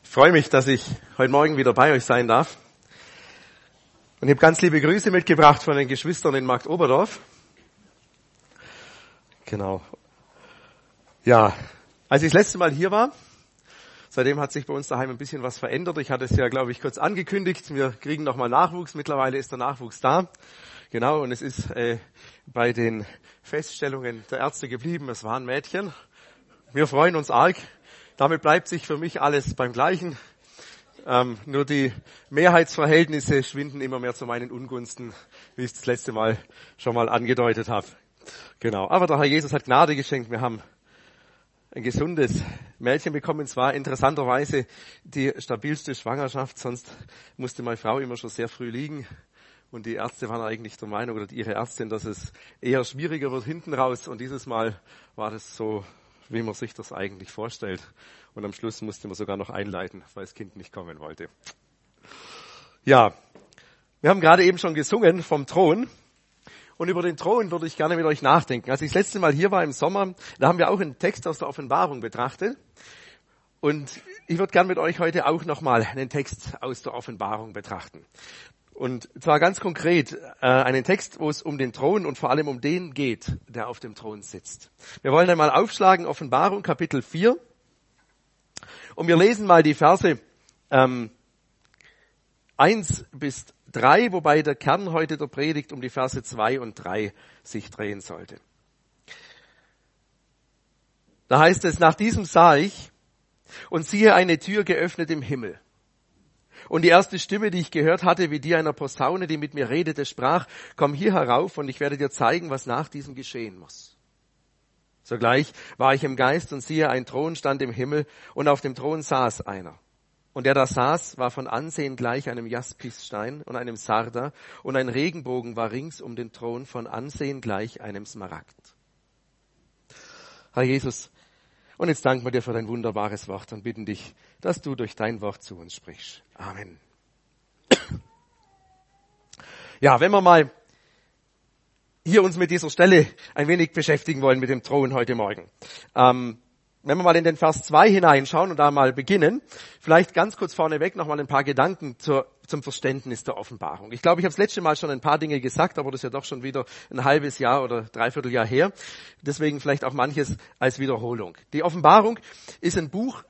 Ich freue mich, dass ich heute Morgen wieder bei euch sein darf. Und ich habe ganz liebe Grüße mitgebracht von den Geschwistern in Marktoberdorf. Genau. Ja, als ich das letzte Mal hier war, seitdem hat sich bei uns daheim ein bisschen was verändert. Ich hatte es ja, glaube ich, kurz angekündigt. Wir kriegen nochmal Nachwuchs. Mittlerweile ist der Nachwuchs da. Genau, und es ist bei den Feststellungen der Ärzte geblieben. Es war ein Mädchen. Wir freuen uns arg. Damit bleibt sich für mich alles beim Gleichen. Nur die Mehrheitsverhältnisse schwinden immer mehr zu meinen Ungunsten, wie ich das letzte Mal schon mal angedeutet habe. Genau. Aber der Herr Jesus hat Gnade geschenkt. Wir haben ein gesundes Mädchen bekommen, zwar interessanterweise die stabilste Schwangerschaft, sonst musste meine Frau immer schon sehr früh liegen. Und die Ärzte waren eigentlich der Meinung, oder ihre Ärztin, dass es eher schwieriger wird hinten raus. Und dieses Mal war das so, wie man sich das eigentlich vorstellt. Und am Schluss musste man sogar noch einleiten, weil das Kind nicht kommen wollte. Ja, wir haben gerade eben schon gesungen vom Thron. Und über den Thron würde ich gerne mit euch nachdenken. Als ich das letzte Mal hier war im Sommer, da haben wir auch einen Text aus der Offenbarung betrachtet. Und ich würde gerne mit euch heute auch nochmal einen Text aus der Offenbarung betrachten. Und zwar ganz konkret einen Text, wo es um den Thron und vor allem um den geht, der auf dem Thron sitzt. Wir wollen einmal aufschlagen, Offenbarung Kapitel 4. Und wir lesen mal die Verse 1 bis 3, wobei der Kern heute der Predigt um die Verse 2 und 3 sich drehen sollte. Da heißt es, nach diesem sah ich und siehe eine Tür geöffnet im Himmel. Und die erste Stimme, die ich gehört hatte, wie die einer Posaune, die mit mir redete, sprach, komm hier herauf und ich werde dir zeigen, was nach diesem geschehen muss. Sogleich war ich im Geist und siehe, ein Thron stand im Himmel und auf dem Thron saß einer. Und der da saß, war von Ansehen gleich einem Jaspisstein und einem Sarder und ein Regenbogen war rings um den Thron von Ansehen gleich einem Smaragd. Herr Jesus, und jetzt danken wir dir für dein wunderbares Wort und bitten dich, dass du durch dein Wort zu uns sprichst. Amen. Ja, wenn wir mal hier uns mit dieser Stelle ein wenig beschäftigen wollen, mit dem Thron heute Morgen. Wenn wir mal in den Vers 2 hineinschauen und da mal beginnen, vielleicht ganz kurz vorneweg nochmal ein paar Gedanken zum Verständnis der Offenbarung. Ich glaube, ich habe das letzte Mal schon ein paar Dinge gesagt, aber das ist ja doch schon wieder ein halbes Jahr oder dreiviertel Jahr her. Deswegen vielleicht auch manches als Wiederholung. Die Offenbarung ist ein Buch,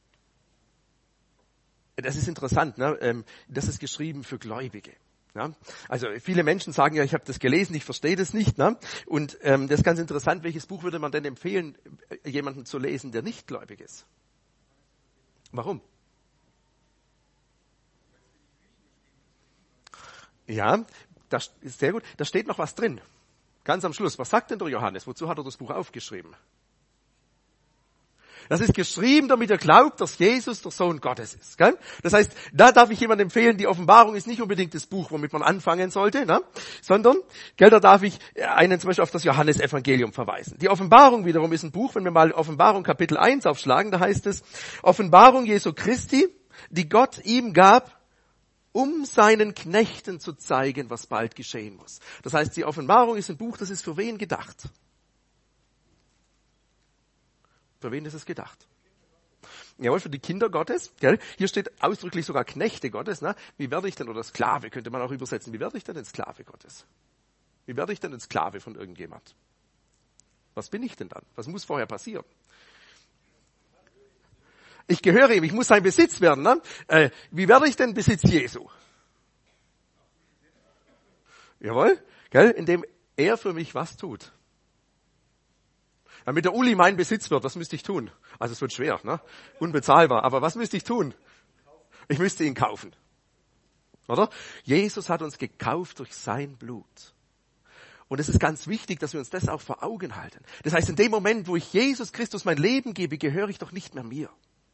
das ist interessant, ne? Das ist geschrieben für Gläubige. Ja, also viele Menschen sagen ja, ich habe das gelesen, ich verstehe das nicht. Ne? Und das ist ganz interessant, welches Buch würde man denn empfehlen, jemandem zu lesen, der nicht gläubig ist? Warum? Ja, das ist sehr gut. Da steht noch was drin. Ganz am Schluss. Was sagt denn der Johannes? Wozu hat er das Buch aufgeschrieben? Das ist geschrieben, damit er glaubt, dass Jesus der Sohn Gottes ist. Gell? Das heißt, da darf ich jemandem empfehlen, die Offenbarung ist nicht unbedingt das Buch, womit man anfangen sollte, ne? Sondern, da darf ich einen zum Beispiel auf das Johannesevangelium verweisen. Die Offenbarung wiederum ist ein Buch, wenn wir mal Offenbarung Kapitel 1 aufschlagen, da heißt es, Offenbarung Jesu Christi, die Gott ihm gab, um seinen Knechten zu zeigen, was bald geschehen muss. Das heißt, die Offenbarung ist ein Buch, das ist für wen gedacht? Für wen ist es gedacht? Jawohl, für die Kinder Gottes. Gell? Hier steht ausdrücklich sogar Knechte Gottes. Ne? Wie werde ich denn, oder Sklave könnte man auch übersetzen, wie werde ich denn ein Sklave Gottes? Wie werde ich denn ein Sklave von irgendjemand? Was bin ich denn dann? Was muss vorher passieren? Ich gehöre ihm, ich muss sein Besitz werden. Ne? Wie werde ich denn Besitz Jesu? Jawohl, gell? Indem er für mich was tut. Damit der Uli mein Besitz wird, was müsste ich tun? Also es wird schwer, ne? Unbezahlbar. Aber was müsste ich tun? Ich müsste ihn kaufen. Oder? Jesus hat uns gekauft durch sein Blut. Und es ist ganz wichtig, dass wir uns das auch vor Augen halten. Das heißt, in dem Moment, wo ich Jesus Christus mein Leben gebe, gehöre ich doch nicht mehr mir.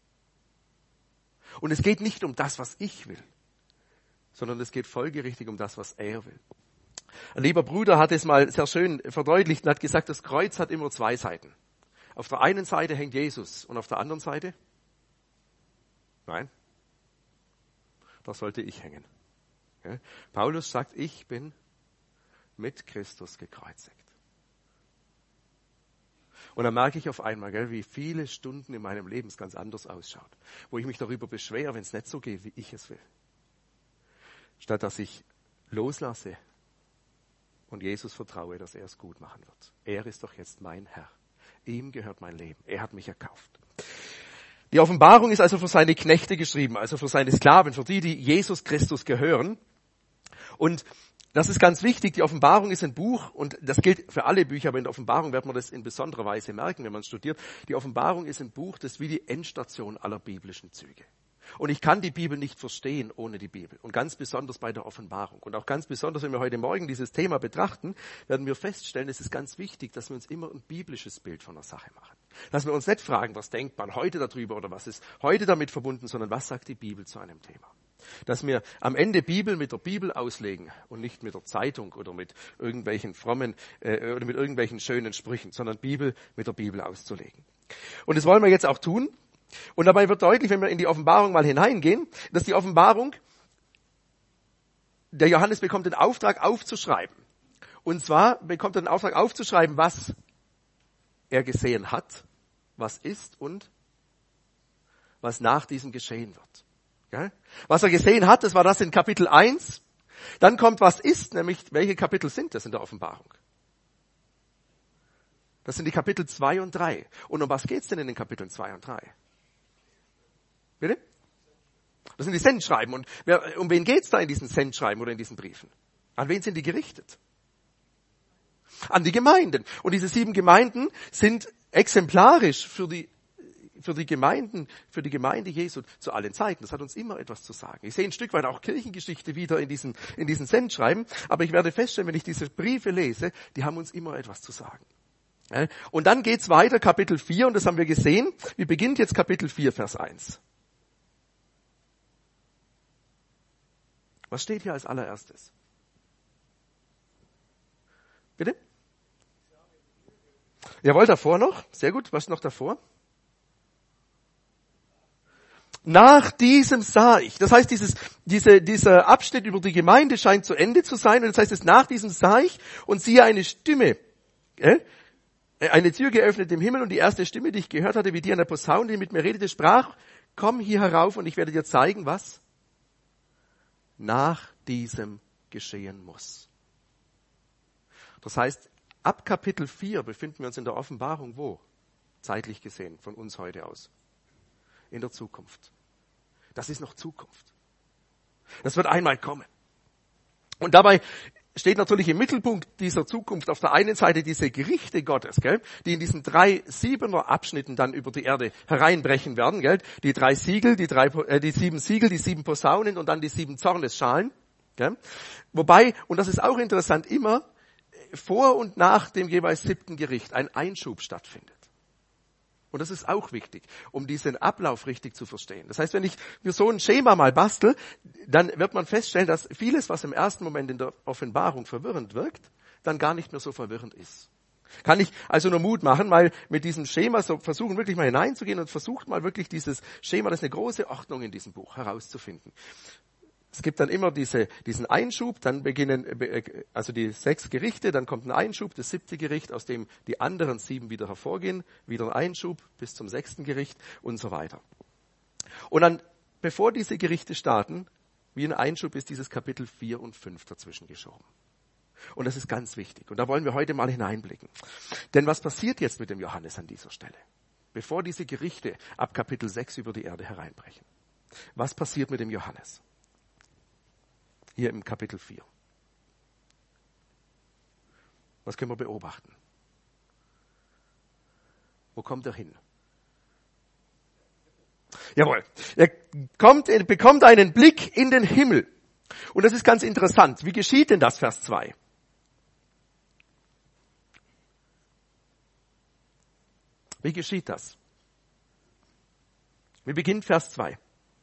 Und es geht nicht um das, was ich will, sondern es geht folgerichtig um das, was er will. Ein lieber Bruder hat es mal sehr schön verdeutlicht und hat gesagt, das Kreuz hat immer zwei Seiten. Auf der einen Seite hängt Jesus und auf der anderen Seite? Nein. Da sollte ich hängen. Ja? Paulus sagt, ich bin mit Christus gekreuzigt. Und dann merke ich auf einmal, gell, wie viele Stunden in meinem Leben es ganz anders ausschaut. Wo ich mich darüber beschwere, wenn es nicht so geht, wie ich es will. Statt dass ich loslasse und Jesus vertraue, dass er es gut machen wird. Er ist doch jetzt mein Herr. Ihm gehört mein Leben. Er hat mich erkauft. Die Offenbarung ist also für seine Knechte geschrieben, also für seine Sklaven, für die Jesus Christus gehören. Und das ist ganz wichtig, die Offenbarung ist ein Buch und das gilt für alle Bücher, aber in der Offenbarung wird man das in besonderer Weise merken, wenn man es studiert. Die Offenbarung ist ein Buch, das ist wie die Endstation aller biblischen Züge. Und ich kann die Bibel nicht verstehen ohne die Bibel. Und ganz besonders bei der Offenbarung. Und auch ganz besonders, wenn wir heute Morgen dieses Thema betrachten, werden wir feststellen, es ist ganz wichtig, dass wir uns immer ein biblisches Bild von der Sache machen. Dass wir uns nicht fragen, was denkt man heute darüber oder was ist heute damit verbunden, sondern was sagt die Bibel zu einem Thema. Dass wir am Ende Bibel mit der Bibel auslegen und nicht mit der Zeitung oder mit irgendwelchen frommen oder mit irgendwelchen schönen Sprüchen, sondern Bibel mit der Bibel auszulegen. Und das wollen wir jetzt auch tun. Und dabei wird deutlich, wenn wir in die Offenbarung mal hineingehen, dass die Offenbarung, der Johannes bekommt den Auftrag aufzuschreiben. Und zwar bekommt er den Auftrag aufzuschreiben, was er gesehen hat, was ist und was nach diesem geschehen wird. Ja? Was er gesehen hat, das war das in Kapitel 1. Dann kommt, was ist, nämlich welche Kapitel sind das in der Offenbarung? Das sind die Kapitel 2 und 3. Und um was geht's denn in den Kapiteln 2 und 3? Bitte? Das sind die Sendschreiben. Und um wen geht's da in diesen Sendschreiben oder in diesen Briefen? An wen sind die gerichtet? An die Gemeinden. Und diese 7 Gemeinden sind exemplarisch für die Gemeinde Jesu zu allen Zeiten. Das hat uns immer etwas zu sagen. Ich sehe ein Stück weit auch Kirchengeschichte wieder in diesen Sendschreiben. Aber ich werde feststellen, wenn ich diese Briefe lese, die haben uns immer etwas zu sagen. Und dann geht's weiter, Kapitel 4, und das haben wir gesehen. Wie beginnt jetzt Kapitel 4, Vers 1? Was steht hier als allererstes? Bitte? Jawohl, davor noch. Sehr gut. Was noch davor? Nach diesem sah ich. Das heißt, dieser Abschnitt über die Gemeinde scheint zu Ende zu sein. Und das heißt, nach diesem sah ich und siehe eine Stimme. Eine Tür geöffnet im Himmel und die erste Stimme, die ich gehört hatte, wie die an der Posaune, die mit mir redete, sprach, komm hier herauf und ich werde dir zeigen, was nach diesem geschehen muss. Das heißt, ab Kapitel 4 befinden wir uns in der Offenbarung wo? Zeitlich gesehen, von uns heute aus. In der Zukunft. Das ist noch Zukunft. Das wird einmal kommen. Und dabei steht natürlich im Mittelpunkt dieser Zukunft auf der einen Seite diese Gerichte Gottes, gell, die in diesen 3 7er Abschnitten dann über die Erde hereinbrechen werden, gell, die 3 Siegel, die 7 Siegel, die 7 Posaunen und dann die 7 Zornesschalen, gell. Wobei, und das ist auch interessant, immer vor und nach dem jeweils 7. Gericht ein Einschub stattfindet. Und das ist auch wichtig, um diesen Ablauf richtig zu verstehen. Das heißt, wenn ich mir so ein Schema mal bastel, dann wird man feststellen, dass vieles, was im ersten Moment in der Offenbarung verwirrend wirkt, dann gar nicht mehr so verwirrend ist. Kann ich also nur Mut machen, mal mit diesem Schema so versuchen, wirklich mal hineinzugehen und versucht mal wirklich dieses Schema, das ist eine große Ordnung in diesem Buch, herauszufinden. Es gibt dann immer diesen Einschub, dann beginnen also die 6 Gerichte, dann kommt ein Einschub, das 7. Gericht, aus dem die anderen 7 wieder hervorgehen, wieder ein Einschub bis zum 6. Gericht und so weiter. Und dann, bevor diese Gerichte starten, wie ein Einschub ist dieses Kapitel 4 und 5 dazwischen geschoben. Und das ist ganz wichtig. Und da wollen wir heute mal hineinblicken. Denn was passiert jetzt mit dem Johannes an dieser Stelle? Bevor diese Gerichte ab Kapitel 6 über die Erde hereinbrechen. Was passiert mit dem Johannes? Hier im Kapitel 4. Was können wir beobachten? Wo kommt er hin? Jawohl. Er bekommt einen Blick in den Himmel. Und das ist ganz interessant. Wie geschieht denn das, Vers 2? Wie geschieht das? Wie beginnt Vers 2?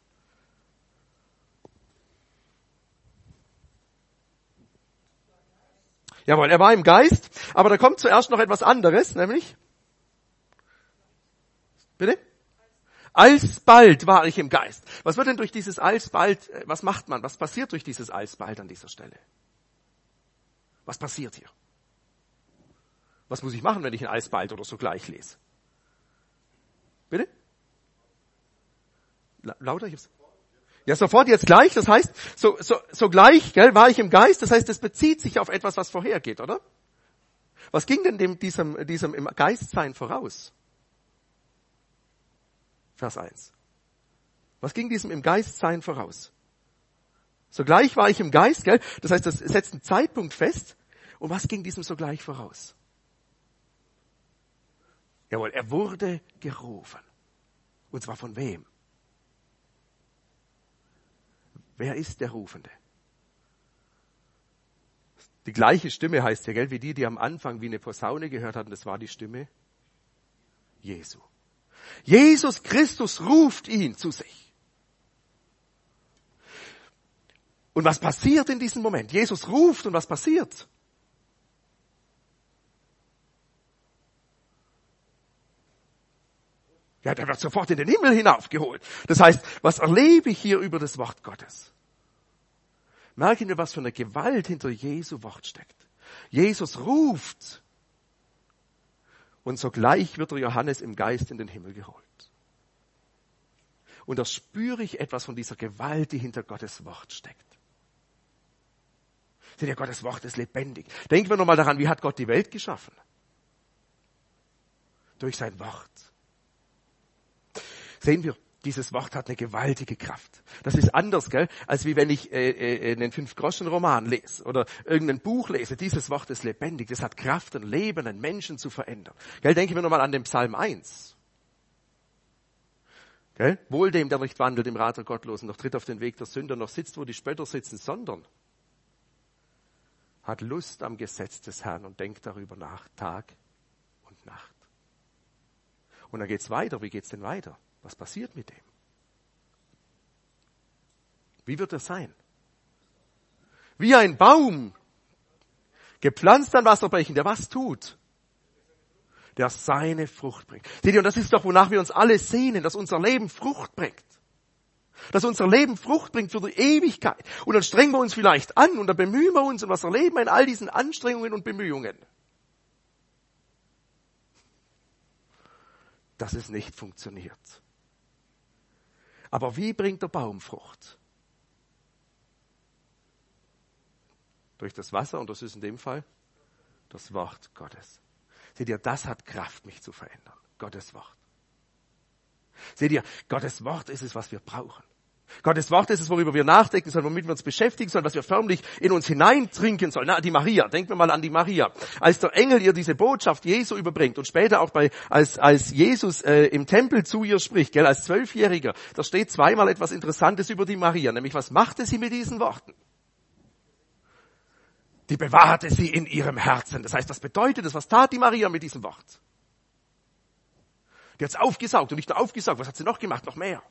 Jawohl, er war im Geist, aber da kommt zuerst noch etwas anderes, nämlich, bitte? Alsbald war ich im Geist. Was wird denn durch dieses Alsbald, was macht man? Was passiert durch dieses Alsbald an dieser Stelle? Was passiert hier? Was muss ich machen, wenn ich ein alsbald oder sogleich lese? Bitte? Lauter? Ja, sofort, jetzt gleich. Das heißt, sogleich, gell, war ich im Geist. Das heißt, es bezieht sich auf etwas, was vorhergeht, oder? Was ging denn diesem im Geistsein voraus? Vers 1. Was ging diesem im Geistsein voraus? Sogleich war ich im Geist, gell? Das heißt, das setzt einen Zeitpunkt fest. Und was ging diesem sogleich voraus? Jawohl, er wurde gerufen. Und zwar von wem? Wer ist der Rufende? Die gleiche Stimme heißt ja, gell, wie die am Anfang wie eine Posaune gehört hatten. Das war die Stimme Jesu. Jesus Christus ruft ihn zu sich. Und was passiert in diesem Moment? Jesus ruft und was passiert? Ja, der wird sofort in den Himmel hinaufgeholt. Das heißt, was erlebe ich hier über das Wort Gottes? Merken wir, was für eine Gewalt hinter Jesu Wort steckt. Jesus ruft und sogleich wird der Johannes im Geist in den Himmel geholt. Und da spüre ich etwas von dieser Gewalt, die hinter Gottes Wort steckt. Seht ihr, Gottes Wort ist lebendig. Denken wir nochmal daran, wie hat Gott die Welt geschaffen? Durch sein Wort. Sehen wir, dieses Wort hat eine gewaltige Kraft. Das ist anders, gell, als wie wenn ich einen 5-Groschen-Roman lese oder irgendein Buch lese. Dieses Wort ist lebendig. Das hat Kraft, ein Leben, einen Menschen zu verändern. Gell, denken wir nochmal an den Psalm 1. Gell? Wohl dem, der nicht wandelt im Rat der Gottlosen, noch tritt auf den Weg der Sünder, noch sitzt, wo die Spötter sitzen, sondern hat Lust am Gesetz des Herrn und denkt darüber nach, Tag und Nacht. Und dann geht's weiter. Wie geht's denn weiter? Was passiert mit dem? Wie wird er sein? Wie ein Baum, gepflanzt an Wasserbächen, der was tut? Der seine Frucht bringt. Seht ihr, und das ist doch, wonach wir uns alle sehnen, dass unser Leben Frucht bringt. Dass unser Leben Frucht bringt für die Ewigkeit. Und dann strengen wir uns vielleicht an und dann bemühen wir uns. Und was erleben wir in all diesen Anstrengungen und Bemühungen? Dass es nicht funktioniert. Aber wie bringt der Baum Frucht? Durch das Wasser, und das ist in dem Fall das Wort Gottes. Seht ihr, das hat Kraft, mich zu verändern. Gottes Wort. Seht ihr, Gottes Wort ist es, was wir brauchen. Gottes Wort ist es, worüber wir nachdenken sollen, womit wir uns beschäftigen sollen, was wir förmlich in uns hineintrinken sollen. Na, die Maria, denken wir mal an die Maria. Als der Engel ihr diese Botschaft Jesu überbringt und später auch als Jesus im Tempel zu ihr spricht, gell, als 12-Jähriger, da steht zweimal etwas Interessantes über die Maria, nämlich was machte sie mit diesen Worten? Die bewahrte sie in ihrem Herzen. Das heißt, was bedeutet das? Was tat die Maria mit diesem Wort? Die hat es aufgesaugt und nicht nur aufgesaugt, was hat sie noch gemacht? Noch mehr.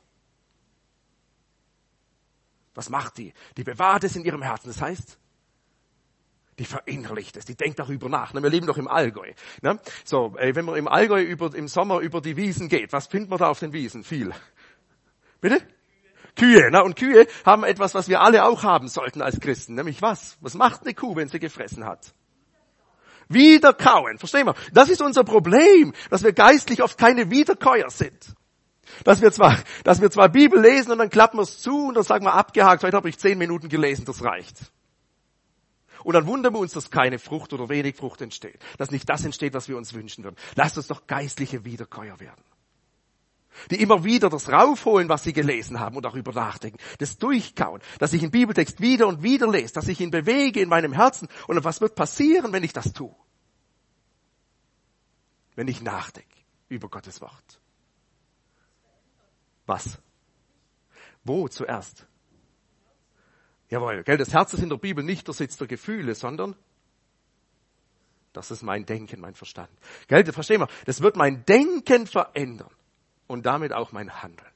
Was macht die? Die bewahrt es in ihrem Herzen. Das heißt, die verinnerlicht es, die denkt darüber nach. Wir leben doch im Allgäu. So, wenn man im Allgäu im Sommer über die Wiesen geht, was findet man da auf den Wiesen? Viel. Bitte? Kühe. Und Kühe haben etwas, was wir alle auch haben sollten als Christen. Nämlich was? Was macht eine Kuh, wenn sie gefressen hat? Wiederkauen. Verstehen wir? Das ist unser Problem, dass wir geistlich oft keine Wiederkäuer sind. Dass wir zwar Bibel lesen und dann klappen wir es zu und dann sagen wir abgehakt, heute habe ich 10 Minuten gelesen, das reicht. Und dann wundern wir uns, dass keine Frucht oder wenig Frucht entsteht. Dass nicht das entsteht, was wir uns wünschen würden. Lasst uns doch geistliche Wiederkäuer werden. Die immer wieder das raufholen, was sie gelesen haben und darüber nachdenken. Das Durchkauen, dass ich den Bibeltext wieder und wieder lese, dass ich ihn bewege in meinem Herzen. Und was wird passieren, wenn ich das tue? Wenn ich nachdenke über Gottes Wort. Was? Wo zuerst? Jawohl, gell, das Herz ist in der Bibel nicht der Sitz der Gefühle, sondern das ist mein Denken, mein Verstand. Gell, das verstehen wir. Das wird mein Denken verändern und damit auch mein Handeln.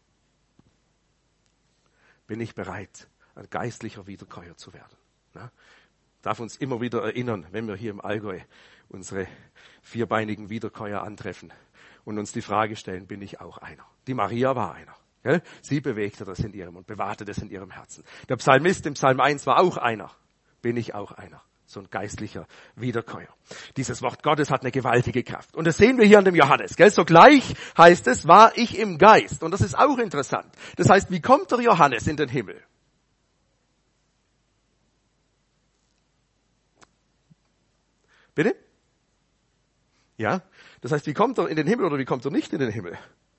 Bin ich bereit, ein geistlicher Wiederkäuer zu werden? Na? Darf uns immer wieder erinnern, wenn wir hier im Allgäu unsere vierbeinigen Wiederkäuer antreffen und uns die Frage stellen, bin ich auch einer? Die Maria war einer. Gell? Sie bewegte das in ihrem und bewahrte das in ihrem Herzen. Der Psalmist im Psalm 1 war auch einer. Bin ich auch einer? so ein geistlicher Wiederkäuer. Dieses Wort Gottes hat eine gewaltige Kraft. Und das sehen wir hier an dem Johannes. Gell? Sogleich heißt es, war ich im Geist. Und das ist auch interessant. Das heißt, wie kommt der Johannes in den Himmel? Bitte? Ja? Das heißt, wie kommt er in den Himmel oder wie kommt er nicht in den Himmel?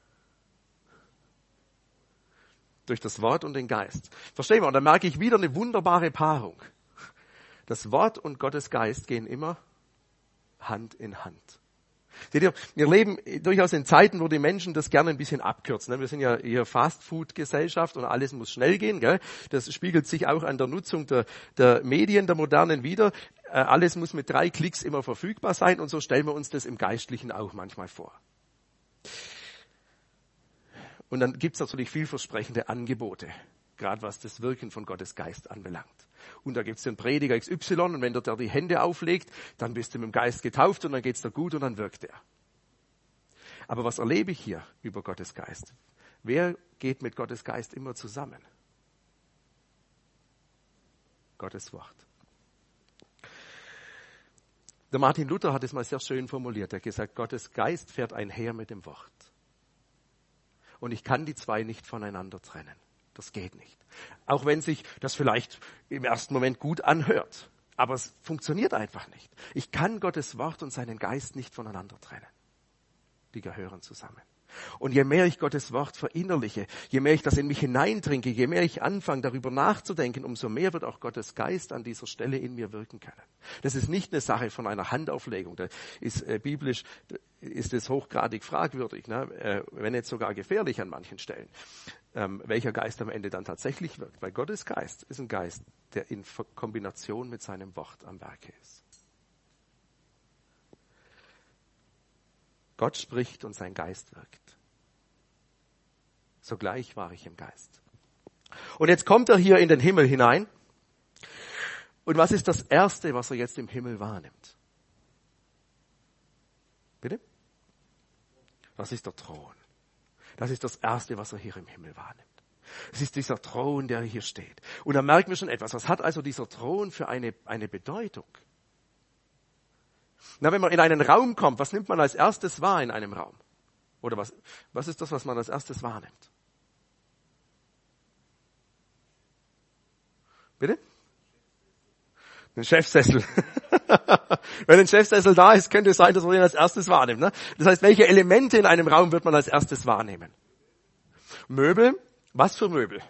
Durch das Wort und den Geist. Verstehen wir? Und da merke ich wieder eine wunderbare Paarung. Das Wort und Gottes Geist gehen immer Hand in Hand. Seht ihr, wir leben durchaus in Zeiten, wo die Menschen das gerne ein bisschen abkürzen. Wir sind ja hier Fast-Food-Gesellschaft und alles muss schnell gehen. Gell? Das spiegelt sich auch an der Nutzung der Medien, der modernen wider. Alles muss mit 3 Klicks immer verfügbar sein und so stellen wir uns das im Geistlichen auch manchmal vor. Und dann gibt es natürlich vielversprechende Angebote, gerade was das Wirken von Gottes Geist anbelangt. Und da gibt es den Prediger XY und wenn der die Hände auflegt, dann bist du mit dem Geist getauft und dann geht's dir gut und dann wirkt er. Aber was erlebe ich hier über Gottes Geist? Wer geht mit Gottes Geist immer zusammen? Gottes Wort. Der Martin Luther hat es mal sehr schön formuliert. Er hat gesagt, Gottes Geist fährt einher mit dem Wort. Und ich kann die 2 nicht voneinander trennen. Das geht nicht. Auch wenn sich das vielleicht im ersten Moment gut anhört. Aber es funktioniert einfach nicht. Ich kann Gottes Wort und seinen Geist nicht voneinander trennen. Die gehören zusammen. Und je mehr ich Gottes Wort verinnerliche, je mehr ich das in mich hineintrinke, je mehr ich anfange, darüber nachzudenken, umso mehr wird auch Gottes Geist an dieser Stelle in mir wirken können. Das ist nicht eine Sache von einer Handauflegung. Da ist biblisch ist es hochgradig fragwürdig, ne? Wenn nicht sogar gefährlich an manchen Stellen, welcher Geist am Ende dann tatsächlich wirkt. Weil Gottes Geist ist ein Geist, der in Kombination mit seinem Wort am Werke ist. Gott spricht und sein Geist wirkt. Sogleich war ich im Geist. Und jetzt kommt er hier in den Himmel hinein. Und was ist das Erste, was er jetzt im Himmel wahrnimmt? Bitte? Das ist der Thron. Das ist das Erste, was er hier im Himmel wahrnimmt. Es ist dieser Thron, der hier steht. Und da merken wir schon etwas. Was hat also dieser Thron für eine Bedeutung? Na, wenn man in einen Raum kommt, was nimmt man als erstes wahr in einem Raum? Oder was ist das, was man als erstes wahrnimmt? Bitte? Ein Chefsessel. Wenn ein Chefsessel da ist, könnte es sein, dass man ihn als erstes wahrnimmt. Ne? Das heißt, welche Elemente in einem Raum wird man als erstes wahrnehmen? Möbel? Was für Möbel?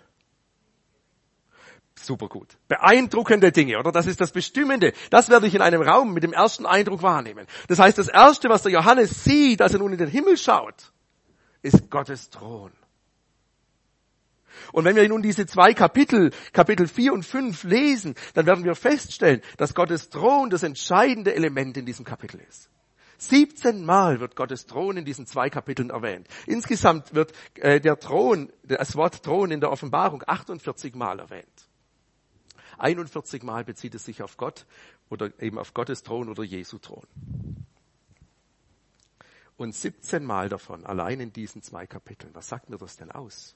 Super gut. Beeindruckende Dinge, oder? Das ist das Bestimmende. Das werde ich in einem Raum mit dem ersten Eindruck wahrnehmen. Das heißt, das Erste, was der Johannes sieht, als er nun in den Himmel schaut, ist Gottes Thron. Und wenn wir nun diese 2 Kapitel 4 und 5 lesen, dann werden wir feststellen, dass Gottes Thron das entscheidende Element in diesem Kapitel ist. 17 Mal wird Gottes Thron in diesen 2 Kapiteln erwähnt. Insgesamt wird das Wort Thron in der Offenbarung 48 Mal erwähnt. 41 Mal bezieht es sich auf Gott oder eben auf Gottes Thron oder Jesu Thron. Und 17 Mal davon allein in diesen 2 Kapiteln. Was sagt mir das denn aus?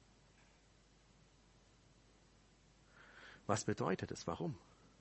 Was bedeutet es? Warum?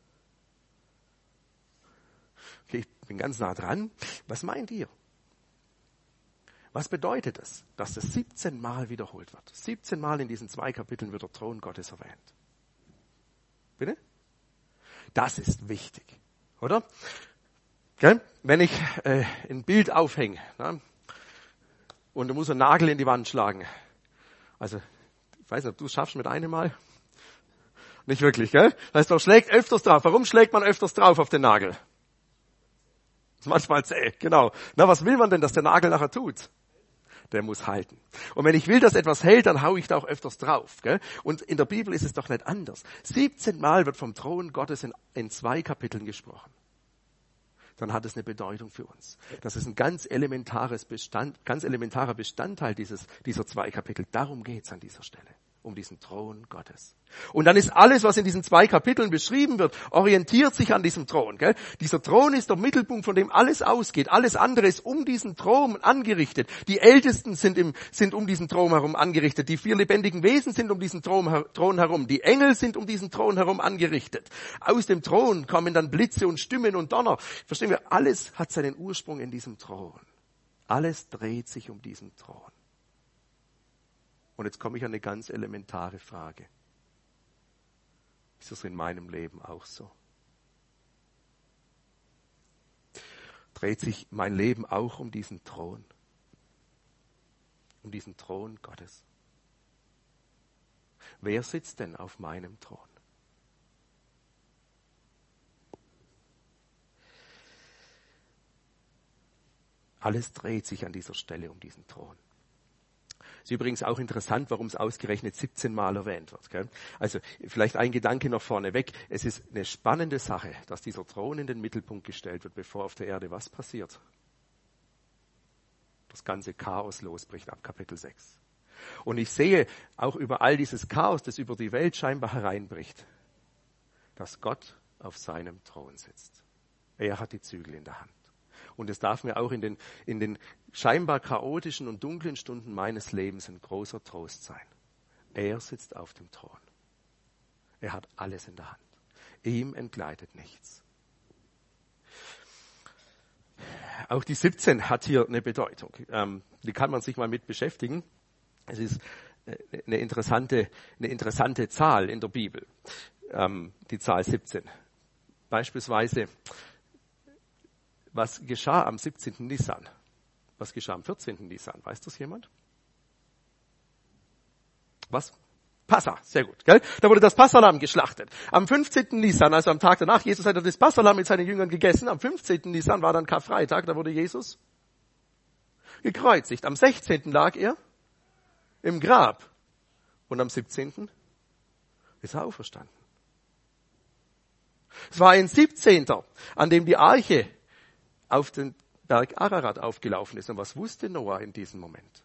Okay, ich bin ganz nah dran. Was meint ihr? Was bedeutet es, dass das 17 Mal wiederholt wird? 17 Mal in diesen 2 Kapiteln wird der Thron Gottes erwähnt. Bitte? Das ist wichtig, oder? Okay? Wenn ich ein Bild aufhänge, ne, und du musst einen Nagel in die Wand schlagen. Also, ich weiß nicht, ob du es schaffst mit einem Mal. Nicht wirklich, gell? Das heißt, man schlägt öfters drauf. Warum schlägt man öfters drauf auf den Nagel? Das ist manchmal zäh, genau. Na, was will man denn, dass der Nagel nachher tut? Der muss halten. Und wenn ich will, dass etwas hält, dann hau ich da auch öfters drauf. Gell? Und in der Bibel ist es doch nicht anders. 17 Mal wird vom Thron Gottes in 2 Kapiteln gesprochen. Dann hat es eine Bedeutung für uns. Das ist ein ganz elementarer Bestandteil dieser 2 Kapitel. Darum geht's an dieser Stelle. um diesen Thron Gottes. Und dann ist alles, was in diesen 2 Kapiteln beschrieben wird, orientiert sich an diesem Thron. Gell? Dieser Thron ist der Mittelpunkt, von dem alles ausgeht. Alles andere ist um diesen Thron angerichtet. Die Ältesten sind um diesen Thron herum angerichtet. Die 4 lebendigen Wesen sind um diesen Thron herum. Die Engel sind um diesen Thron herum angerichtet. Aus dem Thron kommen dann Blitze und Stimmen und Donner. Verstehen wir? Alles hat seinen Ursprung in diesem Thron. Alles dreht sich um diesen Thron. Und jetzt komme ich an eine ganz elementare Frage. Ist das in meinem Leben auch so? Dreht sich mein Leben auch um diesen Thron? Um diesen Thron Gottes? Wer sitzt denn auf meinem Thron? Alles dreht sich an dieser Stelle um diesen Thron. Ist übrigens auch interessant, warum es ausgerechnet 17 Mal erwähnt wird. Gell? Also vielleicht ein Gedanke noch vorneweg. Es ist eine spannende Sache, dass dieser Thron in den Mittelpunkt gestellt wird, bevor auf der Erde was passiert. Das ganze Chaos losbricht ab Kapitel 6. Und ich sehe auch über all dieses Chaos, das über die Welt scheinbar hereinbricht, dass Gott auf seinem Thron sitzt. Er hat die Zügel in der Hand. Und es darf mir auch in den scheinbar chaotischen und dunklen Stunden meines Lebens ein großer Trost sein. Er sitzt auf dem Thron. Er hat alles in der Hand. Ihm entgleitet nichts. Auch die 17 hat hier eine Bedeutung. Die kann man sich mal mit beschäftigen. Es ist eine interessante Zahl in der Bibel, die Zahl 17. Beispielsweise, was geschah am 17. Nisan? Was geschah am 14. Nisan? Weiß das jemand? Was? Passa, sehr gut. Gell? Da wurde das Passahlamm geschlachtet. Am 15. Nisan, also am Tag danach, Jesus hat das Passahlamm mit seinen Jüngern gegessen. Am 15. Nisan war dann Karfreitag, da wurde Jesus gekreuzigt. Am 16. lag er im Grab. Und am 17. ist er auferstanden. Es war ein 17. an dem die Arche auf den Berg Ararat aufgelaufen ist. Und was wusste Noah in diesem Moment?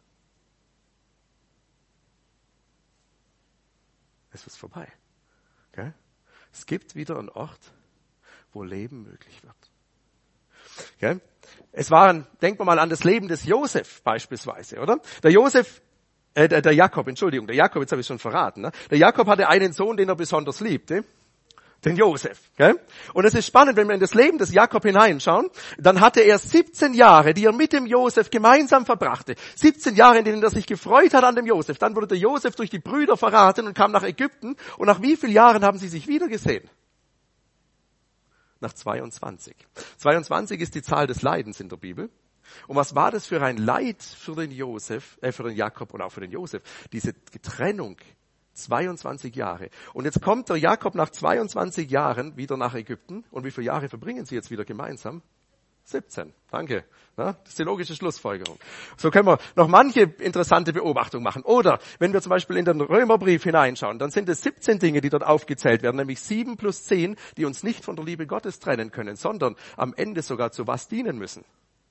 Es ist vorbei. Okay? Es gibt wieder einen Ort, wo Leben möglich wird. Okay? Denken wir mal an das Leben des Josef beispielsweise, oder? Der Jakob, jetzt habe ich es schon verraten. Ne? Der Jakob hatte einen Sohn, den er besonders liebte. Den Josef. Gell? Und es ist spannend, wenn wir in das Leben des Jakob hineinschauen, dann hatte er 17 Jahre, die er mit dem Josef gemeinsam verbrachte. 17 Jahre, in denen er sich gefreut hat an dem Josef. Dann wurde der Josef durch die Brüder verraten und kam nach Ägypten. Und nach wie vielen Jahren haben sie sich wiedergesehen? Nach 22. 22 ist die Zahl des Leidens in der Bibel. Und was war das für ein Leid für den Jakob und auch für den Josef? Diese Trennung. 22 Jahre. Und jetzt kommt der Jakob nach 22 Jahren wieder nach Ägypten. Und wie viele Jahre verbringen sie jetzt wieder gemeinsam? 17. Danke. Das ist die logische Schlussfolgerung. So können wir noch manche interessante Beobachtungen machen. Oder wenn wir zum Beispiel in den Römerbrief hineinschauen, dann sind es 17 Dinge, die dort aufgezählt werden, nämlich 7 plus 10, die uns nicht von der Liebe Gottes trennen können, sondern am Ende sogar zu was dienen müssen.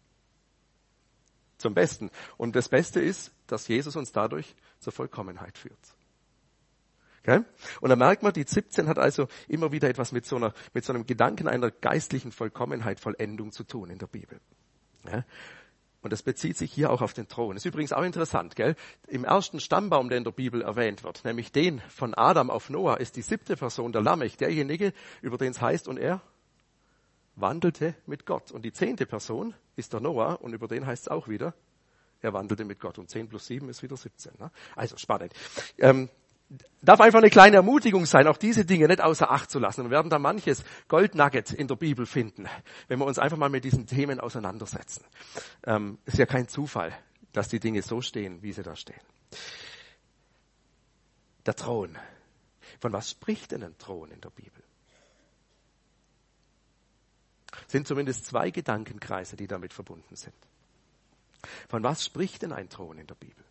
Zum Besten. Und das Beste ist, dass Jesus uns dadurch zur Vollkommenheit führt. Okay? Und da merkt man, die 17 hat also immer wieder etwas mit so einem Gedanken einer geistlichen Vollkommenheit, Vollendung zu tun in der Bibel. Ja? Und das bezieht sich hier auch auf den Thron. Ist übrigens auch interessant, gell? Im ersten Stammbaum, der in der Bibel erwähnt wird, nämlich den von Adam auf Noah, ist die 7. Person der Lamech, derjenige, über den es heißt, und er wandelte mit Gott. Und die 10. Person ist der Noah, und über den heißt es auch wieder, er wandelte mit Gott. Und 10 plus 7 ist wieder 17. Ne? Also spannend. Darf einfach eine kleine Ermutigung sein, auch diese Dinge nicht außer Acht zu lassen. Wir werden da manches Goldnugget in der Bibel finden, wenn wir uns einfach mal mit diesen Themen auseinandersetzen. Ist ja kein Zufall, dass die Dinge so stehen, wie sie da stehen. Der Thron. Von was spricht denn ein Thron in der Bibel? Es sind zumindest 2 Gedankenkreise, die damit verbunden sind. Von was spricht denn ein Thron in der Bibel?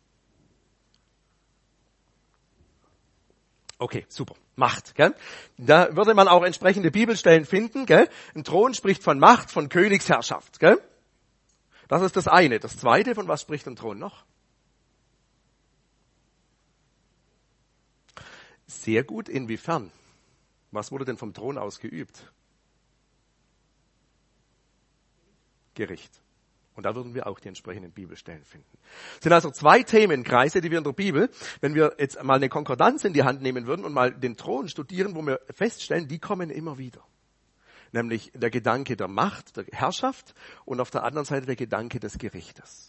Okay, super. Macht, gell? Da würde man auch entsprechende Bibelstellen finden, gell? Ein Thron spricht von Macht, von Königsherrschaft, gell? Das ist das eine. Das zweite, von was spricht ein Thron noch? Sehr gut, inwiefern? Was wurde denn vom Thron aus geübt? Gericht. Und da würden wir auch die entsprechenden Bibelstellen finden. Es sind also zwei Themenkreise, die wir in der Bibel, wenn wir jetzt mal eine Konkordanz in die Hand nehmen würden und mal den Thron studieren, wo wir feststellen, die kommen immer wieder. Nämlich der Gedanke der Macht, der Herrschaft und auf der anderen Seite der Gedanke des Gerichtes.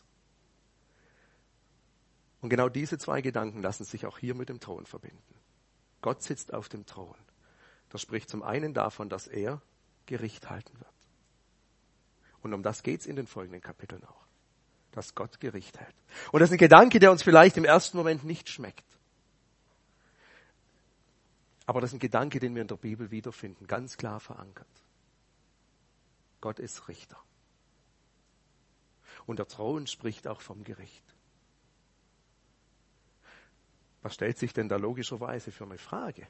Und genau diese zwei Gedanken lassen sich auch hier mit dem Thron verbinden. Gott sitzt auf dem Thron. Das spricht zum einen davon, dass er Gericht halten wird. Und um das geht's in den folgenden Kapiteln auch. Dass Gott Gericht hält. Und das ist ein Gedanke, der uns vielleicht im ersten Moment nicht schmeckt. Aber das ist ein Gedanke, den wir in der Bibel wiederfinden, ganz klar verankert. Gott ist Richter. Und der Thron spricht auch vom Gericht. Was stellt sich denn da logischerweise für eine Frage?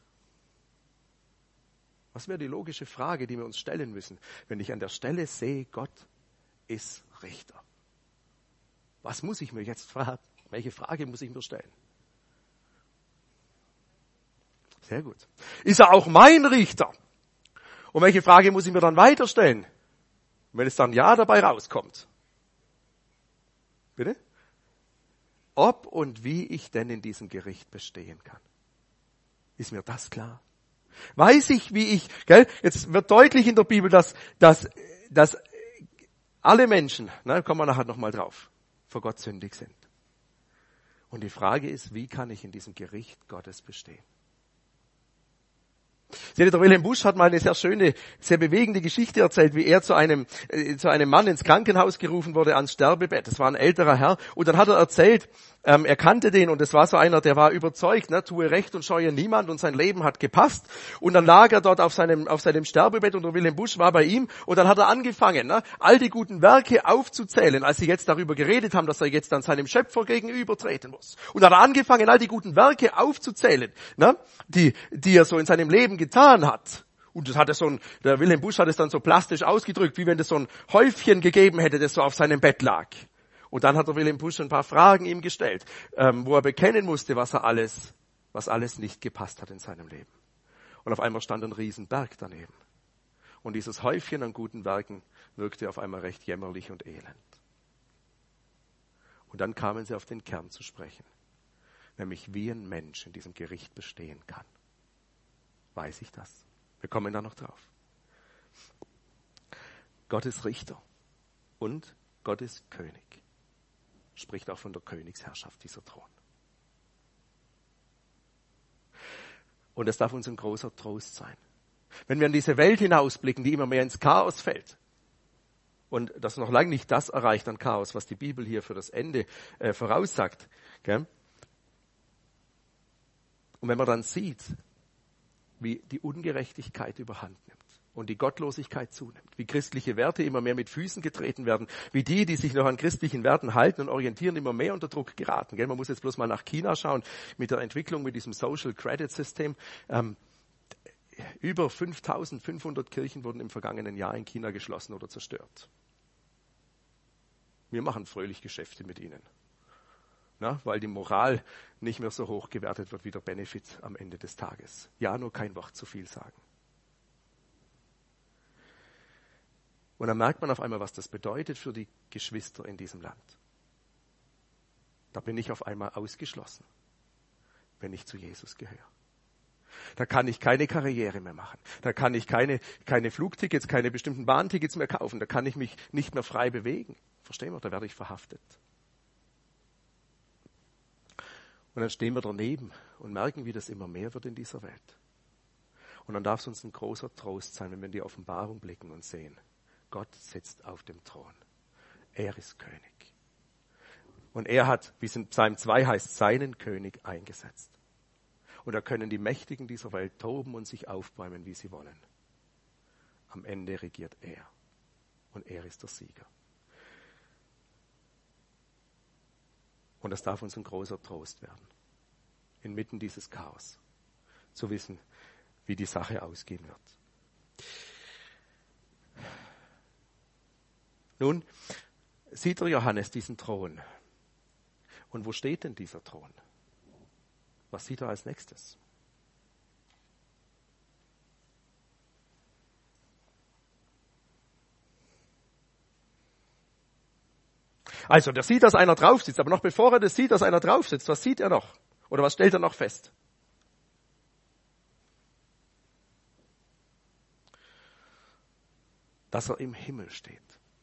Was wäre die logische Frage, die wir uns stellen müssen, wenn ich an der Stelle sehe, Gott ist Richter? Was muss ich mir jetzt fragen? Welche Frage muss ich mir stellen? Sehr gut. Ist er auch mein Richter? Und welche Frage muss ich mir dann weiterstellen, wenn es dann Ja dabei rauskommt? Bitte? Ob und wie ich denn in diesem Gericht bestehen kann. Ist mir das klar? Weiß ich, wie ich, jetzt wird deutlich in der Bibel, dass alle Menschen, kommen wir nachher nochmal drauf, vor Gott sündig sind. Und die Frage ist, wie kann ich in diesem Gericht Gottes bestehen? Seht ihr, der Wilhelm Busch hat mal eine sehr schöne, sehr bewegende Geschichte erzählt, wie er zu einem Mann ins Krankenhaus gerufen wurde, ans Sterbebett. Das war ein älterer Herr. Und dann hat er erzählt, er kannte den und es war so einer, der war überzeugt, tue Recht und scheue niemand und sein Leben hat gepasst. Und dann lag er dort auf seinem Sterbebett und der Wilhelm Busch war bei ihm und dann hat er angefangen, all die guten Werke aufzuzählen, als sie jetzt darüber geredet haben, dass er jetzt dann seinem Schöpfer gegenübertreten muss. Und dann hat er angefangen, all die guten Werke aufzuzählen, die er so in seinem Leben getan hat. Und das hat der Wilhelm Busch hat es dann so plastisch ausgedrückt, wie wenn es so ein Häufchen gegeben hätte, das so auf seinem Bett lag. Und dann hat der Wilhelm Busch ein paar Fragen ihm gestellt, wo er bekennen musste, was alles nicht gepasst hat in seinem Leben. Und auf einmal stand ein Riesenberg daneben. Und dieses Häufchen an guten Werken wirkte auf einmal recht jämmerlich und elend. Und dann kamen sie auf den Kern zu sprechen, nämlich wie ein Mensch in diesem Gericht bestehen kann. Weiß ich das? Wir kommen da noch drauf. Gott ist Richter und Gott ist König. Spricht auch von der Königsherrschaft, dieser Thron. Und das darf uns ein großer Trost sein. Wenn wir in diese Welt hinausblicken, die immer mehr ins Chaos fällt, und das noch lange nicht das erreicht an Chaos, was die Bibel hier für das Ende voraussagt. Gell? Und wenn man dann sieht, wie die Ungerechtigkeit überhand nimmt und die Gottlosigkeit zunimmt, wie christliche Werte immer mehr mit Füßen getreten werden, wie die sich noch an christlichen Werten halten und orientieren, immer mehr unter Druck geraten. Gell? Man muss jetzt bloß mal nach China schauen mit der Entwicklung, mit diesem Social Credit System. Über 5.500 Kirchen wurden im vergangenen Jahr in China geschlossen oder zerstört. Wir machen fröhlich Geschäfte mit ihnen, weil die Moral nicht mehr so hoch gewertet wird wie der Benefit am Ende des Tages. Ja, nur kein Wort zu viel sagen. Und dann merkt man auf einmal, was das bedeutet für die Geschwister in diesem Land. Da bin ich auf einmal ausgeschlossen, wenn ich zu Jesus gehöre. Da kann ich keine Karriere mehr machen. Da kann ich keine Flugtickets, keine bestimmten Bahntickets mehr kaufen. Da kann ich mich nicht mehr frei bewegen. Verstehen wir? Da werde ich verhaftet. Und dann stehen wir daneben und merken, wie das immer mehr wird in dieser Welt. Und dann darf es uns ein großer Trost sein, wenn wir in die Offenbarung blicken und sehen, Gott sitzt auf dem Thron. Er ist König. Und er hat, wie es in Psalm 2 heißt, seinen König eingesetzt. Und da können die Mächtigen dieser Welt toben und sich aufbäumen, wie sie wollen. Am Ende regiert er. Und er ist der Sieger. Und das darf uns ein großer Trost werden. Inmitten dieses Chaos. Zu wissen, wie die Sache ausgehen wird. Nun sieht der Johannes diesen Thron. Und wo steht denn dieser Thron? Was sieht er als nächstes? Also, der sieht, dass einer drauf sitzt, aber noch bevor er das sieht, dass einer drauf sitzt, was sieht er noch? Oder was stellt er noch fest? Dass er im Himmel steht.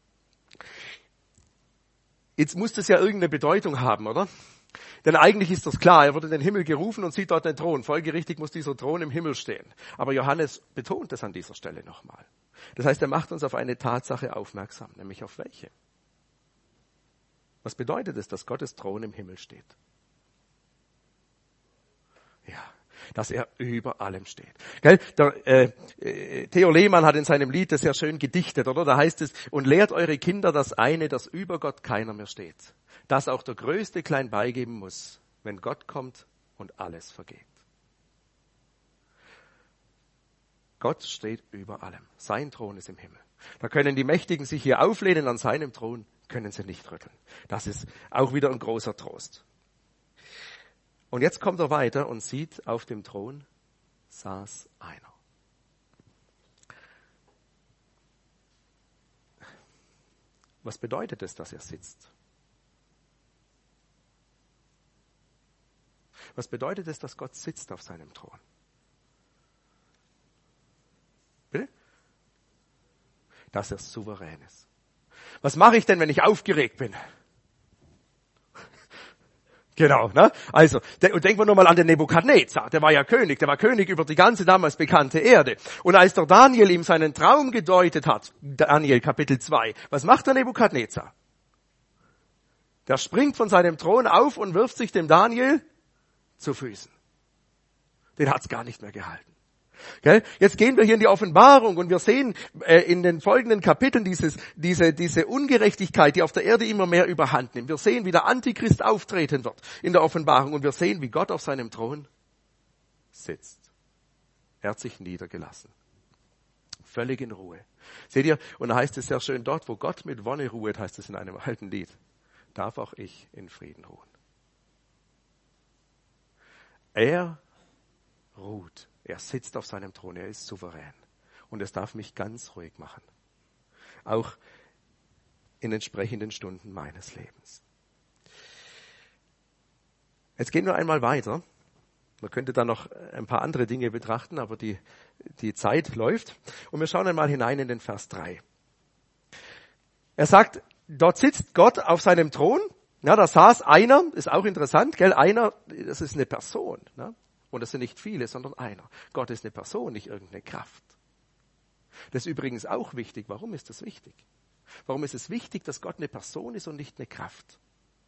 Jetzt muss das ja irgendeine Bedeutung haben, oder? Denn eigentlich ist das klar, er wurde in den Himmel gerufen und sieht dort den Thron. Folgerichtig muss dieser Thron im Himmel stehen. Aber Johannes betont es an dieser Stelle nochmal. Das heißt, er macht uns auf eine Tatsache aufmerksam, nämlich auf welche? Was bedeutet es, dass Gottes Thron im Himmel steht? Ja, dass er über allem steht. Gell? Theo Lehmann hat in seinem Lied das sehr schön gedichtet, oder? Da heißt es, und lehrt eure Kinder das eine, dass über Gott keiner mehr steht. Dass auch der Größte klein beigeben muss, wenn Gott kommt und alles vergeht. Gott steht über allem. Sein Thron ist im Himmel. Da können die Mächtigen sich hier auflehnen, an seinem Thron können sie nicht rütteln. Das ist auch wieder ein großer Trost. Und jetzt kommt er weiter und sieht, auf dem Thron saß einer. Was bedeutet es, dass er sitzt? Was bedeutet es, dass Gott sitzt auf seinem Thron? Bitte? Dass er souverän ist. Was mache ich denn, wenn ich aufgeregt bin? Genau, ne? Also, denken wir nur mal an den Nebukadnezar. Der war ja König, der war König über die ganze damals bekannte Erde. Und als der Daniel ihm seinen Traum gedeutet hat, Daniel Kapitel 2, was macht der Nebukadnezar? Der springt von seinem Thron auf und wirft sich dem Daniel zu Füßen. Den hat's gar nicht mehr gehalten. Gell? Jetzt gehen wir hier in die Offenbarung und wir sehen in den folgenden Kapiteln diese Ungerechtigkeit, die auf der Erde immer mehr überhand nimmt. Wir sehen, wie der Antichrist auftreten wird in der Offenbarung und wir sehen, wie Gott auf seinem Thron sitzt. Er hat sich niedergelassen. Völlig in Ruhe. Seht ihr? Und da heißt es sehr schön, dort, wo Gott mit Wonne ruht, heißt es in einem alten Lied, darf auch ich in Frieden ruhen. Er ruht. Er sitzt auf seinem Thron, er ist souverän. Und es darf mich ganz ruhig machen. Auch in entsprechenden Stunden meines Lebens. Jetzt gehen wir einmal weiter. Man könnte da noch ein paar andere Dinge betrachten, aber die Zeit läuft. Und wir schauen einmal hinein in den Vers 3. Er sagt, dort sitzt Gott auf seinem Thron. Ja, da saß einer, ist auch interessant, gell? Einer, das ist eine Person, ne? Und das sind nicht viele, sondern einer. Gott ist eine Person, nicht irgendeine Kraft. Das ist übrigens auch wichtig. Warum ist das wichtig? Warum ist es wichtig, dass Gott eine Person ist und nicht eine Kraft?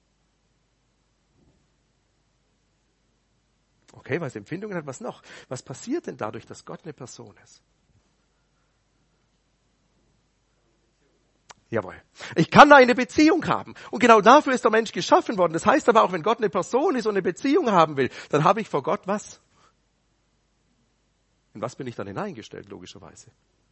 Okay, weil es Empfindungen hat, was noch? Was passiert denn dadurch, dass Gott eine Person ist? Jawohl. Ich kann da eine Beziehung haben. Und genau dafür ist der Mensch geschaffen worden. Das heißt aber auch, wenn Gott eine Person ist und eine Beziehung haben will, dann habe ich vor Gott was? In was bin ich dann hineingestellt, logischerweise?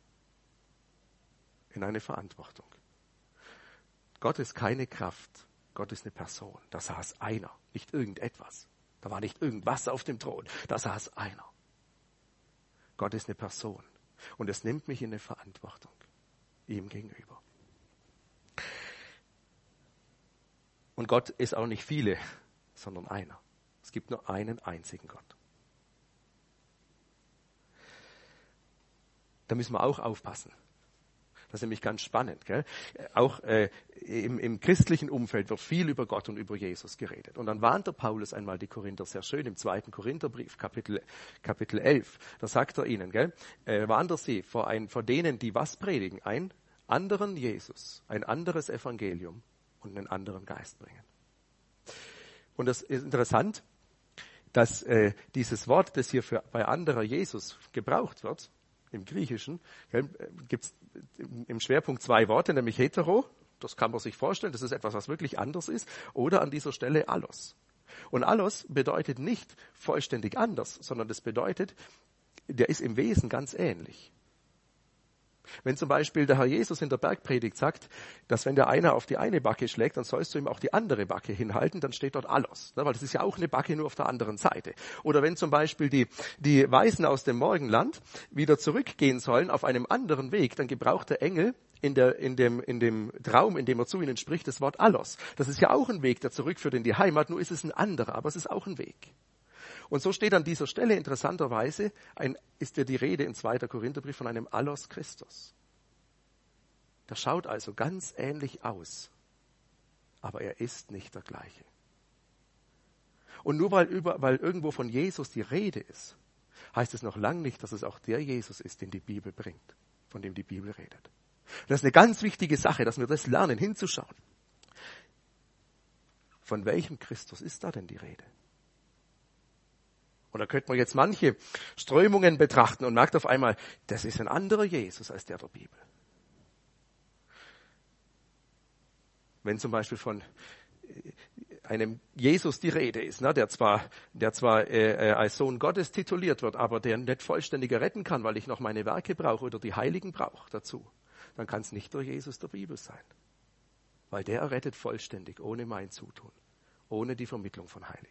In eine Verantwortung. Gott ist keine Kraft. Gott ist eine Person. Da saß einer, nicht irgendetwas. Da war nicht irgendwas auf dem Thron. Da saß einer. Gott ist eine Person. Und es nimmt mich in eine Verantwortung ihm gegenüber. Und Gott ist auch nicht viele, sondern einer. Es gibt nur einen einzigen Gott. Da müssen wir auch aufpassen. Das ist nämlich ganz spannend. Gell? Auch im christlichen Umfeld wird viel über Gott und über Jesus geredet. Und dann warnt der Paulus einmal die Korinther sehr schön im 2. Korintherbrief, Kapitel 11. Da sagt er ihnen, gell, warnt er sie vor denen, die was predigen? Einen anderen Jesus, ein anderes Evangelium und einen anderen Geist bringen. Und das ist interessant, dass dieses Wort, das hier bei anderer Jesus gebraucht wird, im Griechischen, gibt es im Schwerpunkt 2 Worte, nämlich hetero, das kann man sich vorstellen, das ist etwas, was wirklich anders ist, oder an dieser Stelle allos. Und allos bedeutet nicht vollständig anders, sondern das bedeutet, der ist im Wesen ganz ähnlich. Wenn zum Beispiel der Herr Jesus in der Bergpredigt sagt, dass wenn der einer auf die eine Backe schlägt, dann sollst du ihm auch die andere Backe hinhalten, dann steht dort allos. Weil das ist ja auch eine Backe, nur auf der anderen Seite. Oder wenn zum Beispiel die Weisen aus dem Morgenland wieder zurückgehen sollen auf einem anderen Weg, dann gebraucht der Engel in dem Traum, in dem er zu ihnen spricht, das Wort Allos. Das ist ja auch ein Weg, der zurückführt in die Heimat, nur ist es ein anderer, aber es ist auch ein Weg. Und so steht an dieser Stelle interessanterweise, ist ja die Rede im 2. Korintherbrief von einem Allos Christus. Der schaut also ganz ähnlich aus, aber er ist nicht der gleiche. Und nur weil irgendwo von Jesus die Rede ist, heißt es noch lange nicht, dass es auch der Jesus ist, den die Bibel bringt, von dem die Bibel redet. Und das ist eine ganz wichtige Sache, dass wir das lernen, hinzuschauen. Von welchem Christus ist da denn die Rede? Und da könnte man jetzt manche Strömungen betrachten und merkt auf einmal, das ist ein anderer Jesus als der Bibel. Wenn zum Beispiel von einem Jesus die Rede ist, ne, der zwar als Sohn Gottes tituliert wird, aber der nicht vollständiger retten kann, weil ich noch meine Werke brauche oder die Heiligen brauche dazu, dann kann es nicht der Jesus der Bibel sein. Weil der errettet vollständig, ohne mein Zutun, ohne die Vermittlung von Heiligen.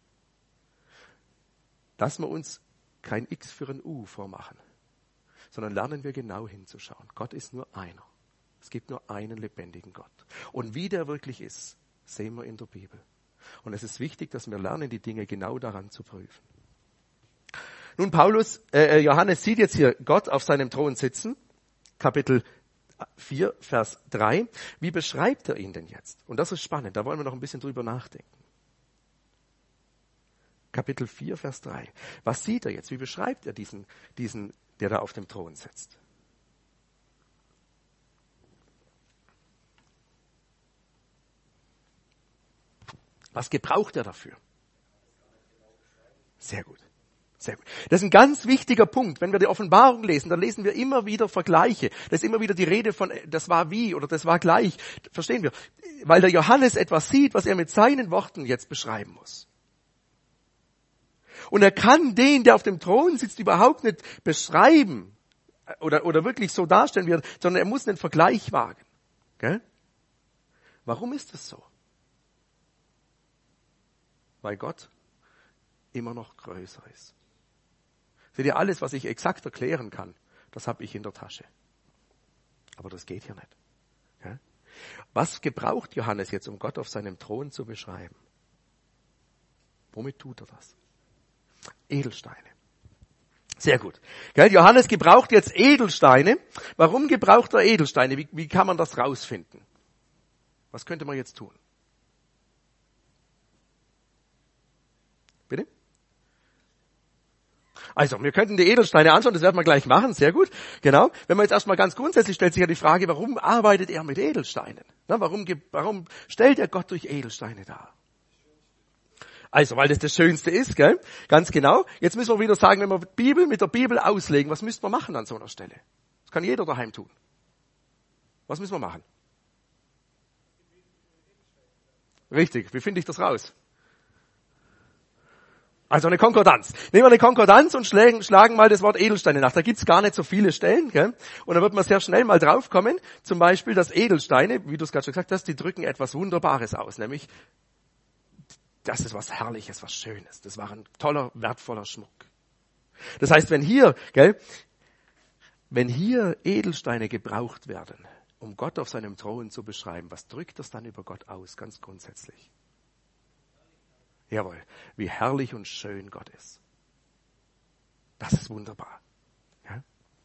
Lassen wir uns kein X für ein U vormachen, sondern lernen wir genau hinzuschauen. Gott ist nur einer. Es gibt nur einen lebendigen Gott. Und wie der wirklich ist, sehen wir in der Bibel. Und es ist wichtig, dass wir lernen, die Dinge genau daran zu prüfen. Nun, Johannes sieht jetzt hier Gott auf seinem Thron sitzen. Kapitel 4, Vers 3. Wie beschreibt er ihn denn jetzt? Und das ist spannend, da wollen wir noch ein bisschen drüber nachdenken. Kapitel 4, Vers 3. Was sieht er jetzt? Wie beschreibt er diesen, der da auf dem Thron sitzt? Was gebraucht er dafür? Sehr gut. Sehr gut. Das ist ein ganz wichtiger Punkt. Wenn wir die Offenbarung lesen, dann lesen wir immer wieder Vergleiche. Da ist immer wieder die Rede von, das war wie oder das war gleich. Verstehen wir? Weil der Johannes etwas sieht, was er mit seinen Worten jetzt beschreiben muss. Und er kann den, der auf dem Thron sitzt, überhaupt nicht beschreiben oder wirklich so darstellen, sondern er muss einen Vergleich wagen. Gell? Warum ist das so? Weil Gott immer noch größer ist. Seht ihr, alles, was ich exakt erklären kann, das habe ich in der Tasche. Aber das geht hier nicht. Ja? Was gebraucht Johannes jetzt, um Gott auf seinem Thron zu beschreiben? Womit tut er das? Edelsteine. Sehr gut. Gell? Johannes gebraucht jetzt Edelsteine. Warum gebraucht er Edelsteine? Wie kann man das rausfinden? Was könnte man jetzt tun? Bitte? Also, wir könnten die Edelsteine anschauen, das werden wir gleich machen, sehr gut. Genau. Wenn man jetzt erstmal ganz grundsätzlich stellt sich ja die Frage, warum arbeitet er mit Edelsteinen? Na, warum stellt er Gott durch Edelsteine dar? Also, weil das Schönste ist, gell? Ganz genau. Jetzt müssen wir wieder sagen, wenn wir Bibel mit der Bibel auslegen, was müssten wir machen an so einer Stelle? Das kann jeder daheim tun. Was müssen wir machen? Richtig. Wie finde ich das raus? Also eine Konkordanz. Nehmen wir eine Konkordanz und schlagen mal das Wort Edelsteine nach. Da gibt's gar nicht so viele Stellen, gell? Und da wird man sehr schnell mal draufkommen, zum Beispiel, dass Edelsteine, wie du es gerade schon gesagt hast, die drücken etwas Wunderbares aus, nämlich das ist was Herrliches, was Schönes. Das war ein toller, wertvoller Schmuck. Das heißt, wenn hier Edelsteine gebraucht werden, um Gott auf seinem Thron zu beschreiben, was drückt das dann über Gott aus, ganz grundsätzlich? Jawohl, wie herrlich und schön Gott ist. Das ist wunderbar. Ja?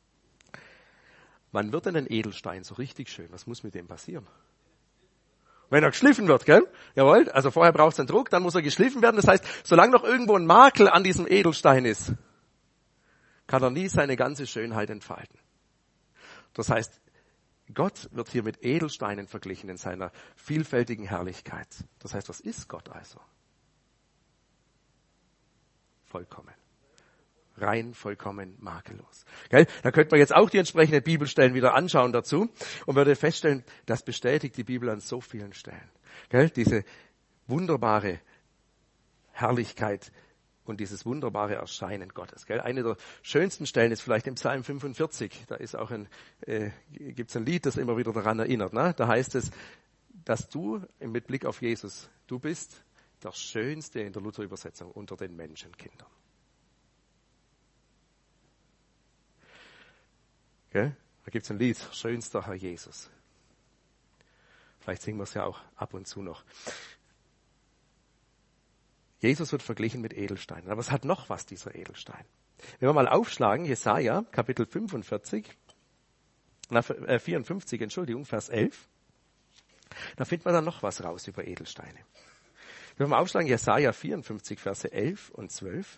Wann wird denn ein Edelstein so richtig schön? Was muss mit dem passieren? Wenn er geschliffen wird, gell? Jawohl, also vorher braucht es einen Druck, dann muss er geschliffen werden. Das heißt, solange noch irgendwo ein Makel an diesem Edelstein ist, kann er nie seine ganze Schönheit entfalten. Das heißt, Gott wird hier mit Edelsteinen verglichen in seiner vielfältigen Herrlichkeit. Das heißt, was ist Gott also? Vollkommen. Rein, vollkommen, makellos. Gell? Da könnte man jetzt auch die entsprechenden Bibelstellen wieder anschauen dazu und würde feststellen, das bestätigt die Bibel an so vielen Stellen. Gell? Diese wunderbare Herrlichkeit und dieses wunderbare Erscheinen Gottes. Gell? Eine der schönsten Stellen ist vielleicht im Psalm 45. Da ist auch gibt's ein Lied, das immer wieder daran erinnert. Ne? Da heißt es, dass du mit Blick auf Jesus, du bist der Schönste in der Luther-Übersetzung unter den Menschenkindern. Okay? Da gibt's ein Lied, schönster Herr Jesus. Vielleicht singen wir es ja auch ab und zu noch. Jesus wird verglichen mit Edelsteinen. Aber es hat noch was, dieser Edelstein. Wenn wir mal aufschlagen, Jesaja, Kapitel 54, 54, Vers 11, da findet man dann noch was raus über Edelsteine. Wenn wir mal aufschlagen, Jesaja 54, Verse 11 und 12.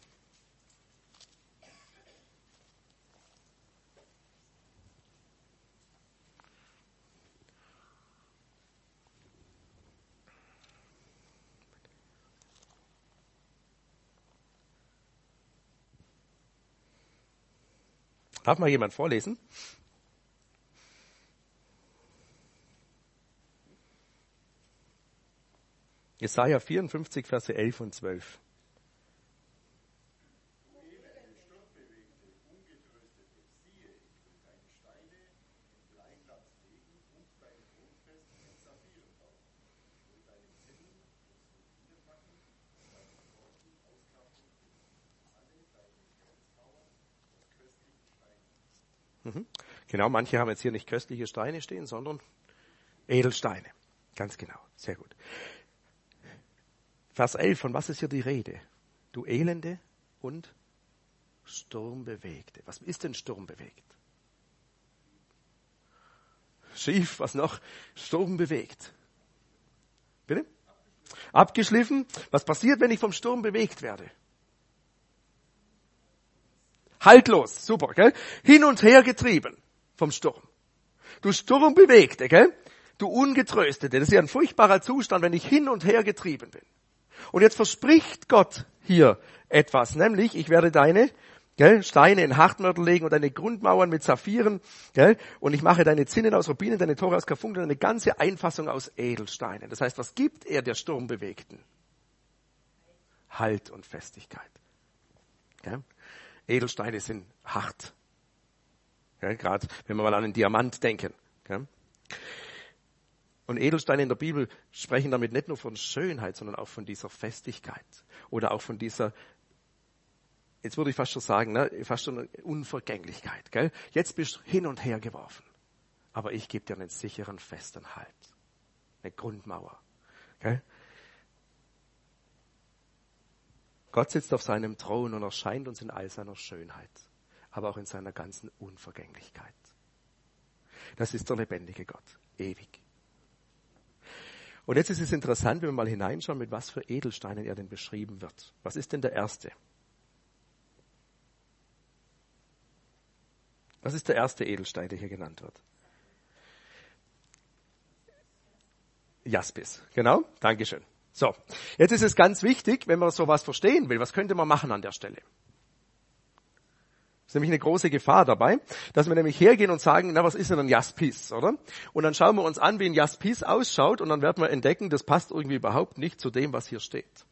Darf mal jemand vorlesen? Jesaja 54, Verse 11 und 12. Genau, manche haben jetzt hier nicht köstliche Steine stehen, sondern Edelsteine. Ganz genau, sehr gut. Vers 11, von was ist hier die Rede? Du Elende und Sturmbewegte. Was ist denn sturmbewegt? Schief, was noch? Sturmbewegt. Bitte? Abgeschliffen. Was passiert, wenn ich vom Sturm bewegt werde? Haltlos, super, gell? Hin und her getrieben vom Sturm. Du Sturmbewegte, gell? Du Ungetröstete. Das ist ja ein furchtbarer Zustand, wenn ich hin und her getrieben bin. Und jetzt verspricht Gott hier etwas, nämlich ich werde deine Steine in Hartmörtel legen und deine Grundmauern mit Saphiren, und ich mache deine Zinnen aus Rubinen, deine Tore aus Karfunkeln und eine ganze Einfassung aus Edelsteinen. Das heißt, was gibt er der Sturmbewegten? Halt und Festigkeit. Edelsteine sind hart. Gerade wenn wir mal an einen Diamant denken. Und Edelsteine in der Bibel sprechen damit nicht nur von Schönheit, sondern auch von dieser Festigkeit. Oder auch von dieser, jetzt würde ich fast schon sagen, fast schon eine Unvergänglichkeit. Gell? Jetzt bist du hin und her geworfen. Aber ich gebe dir einen sicheren, festen Halt. Eine Grundmauer. Gell? Gott sitzt auf seinem Thron und erscheint uns in all seiner Schönheit. Aber auch in seiner ganzen Unvergänglichkeit. Das ist der lebendige Gott. Ewig. Und jetzt ist es interessant, wenn wir mal hineinschauen, mit was für Edelsteinen er denn beschrieben wird. Was ist denn der erste? Was ist der erste Edelstein, der hier genannt wird? Jaspis. Genau, Dankeschön. So, jetzt ist es ganz wichtig, wenn man sowas verstehen will, was könnte man machen an der Stelle? Das ist nämlich eine große Gefahr dabei, dass wir nämlich hergehen und sagen, na, was ist denn ein Jaspis, oder? Und dann schauen wir uns an, wie ein Jaspis ausschaut und dann werden wir entdecken, das passt irgendwie überhaupt nicht zu dem, was hier steht.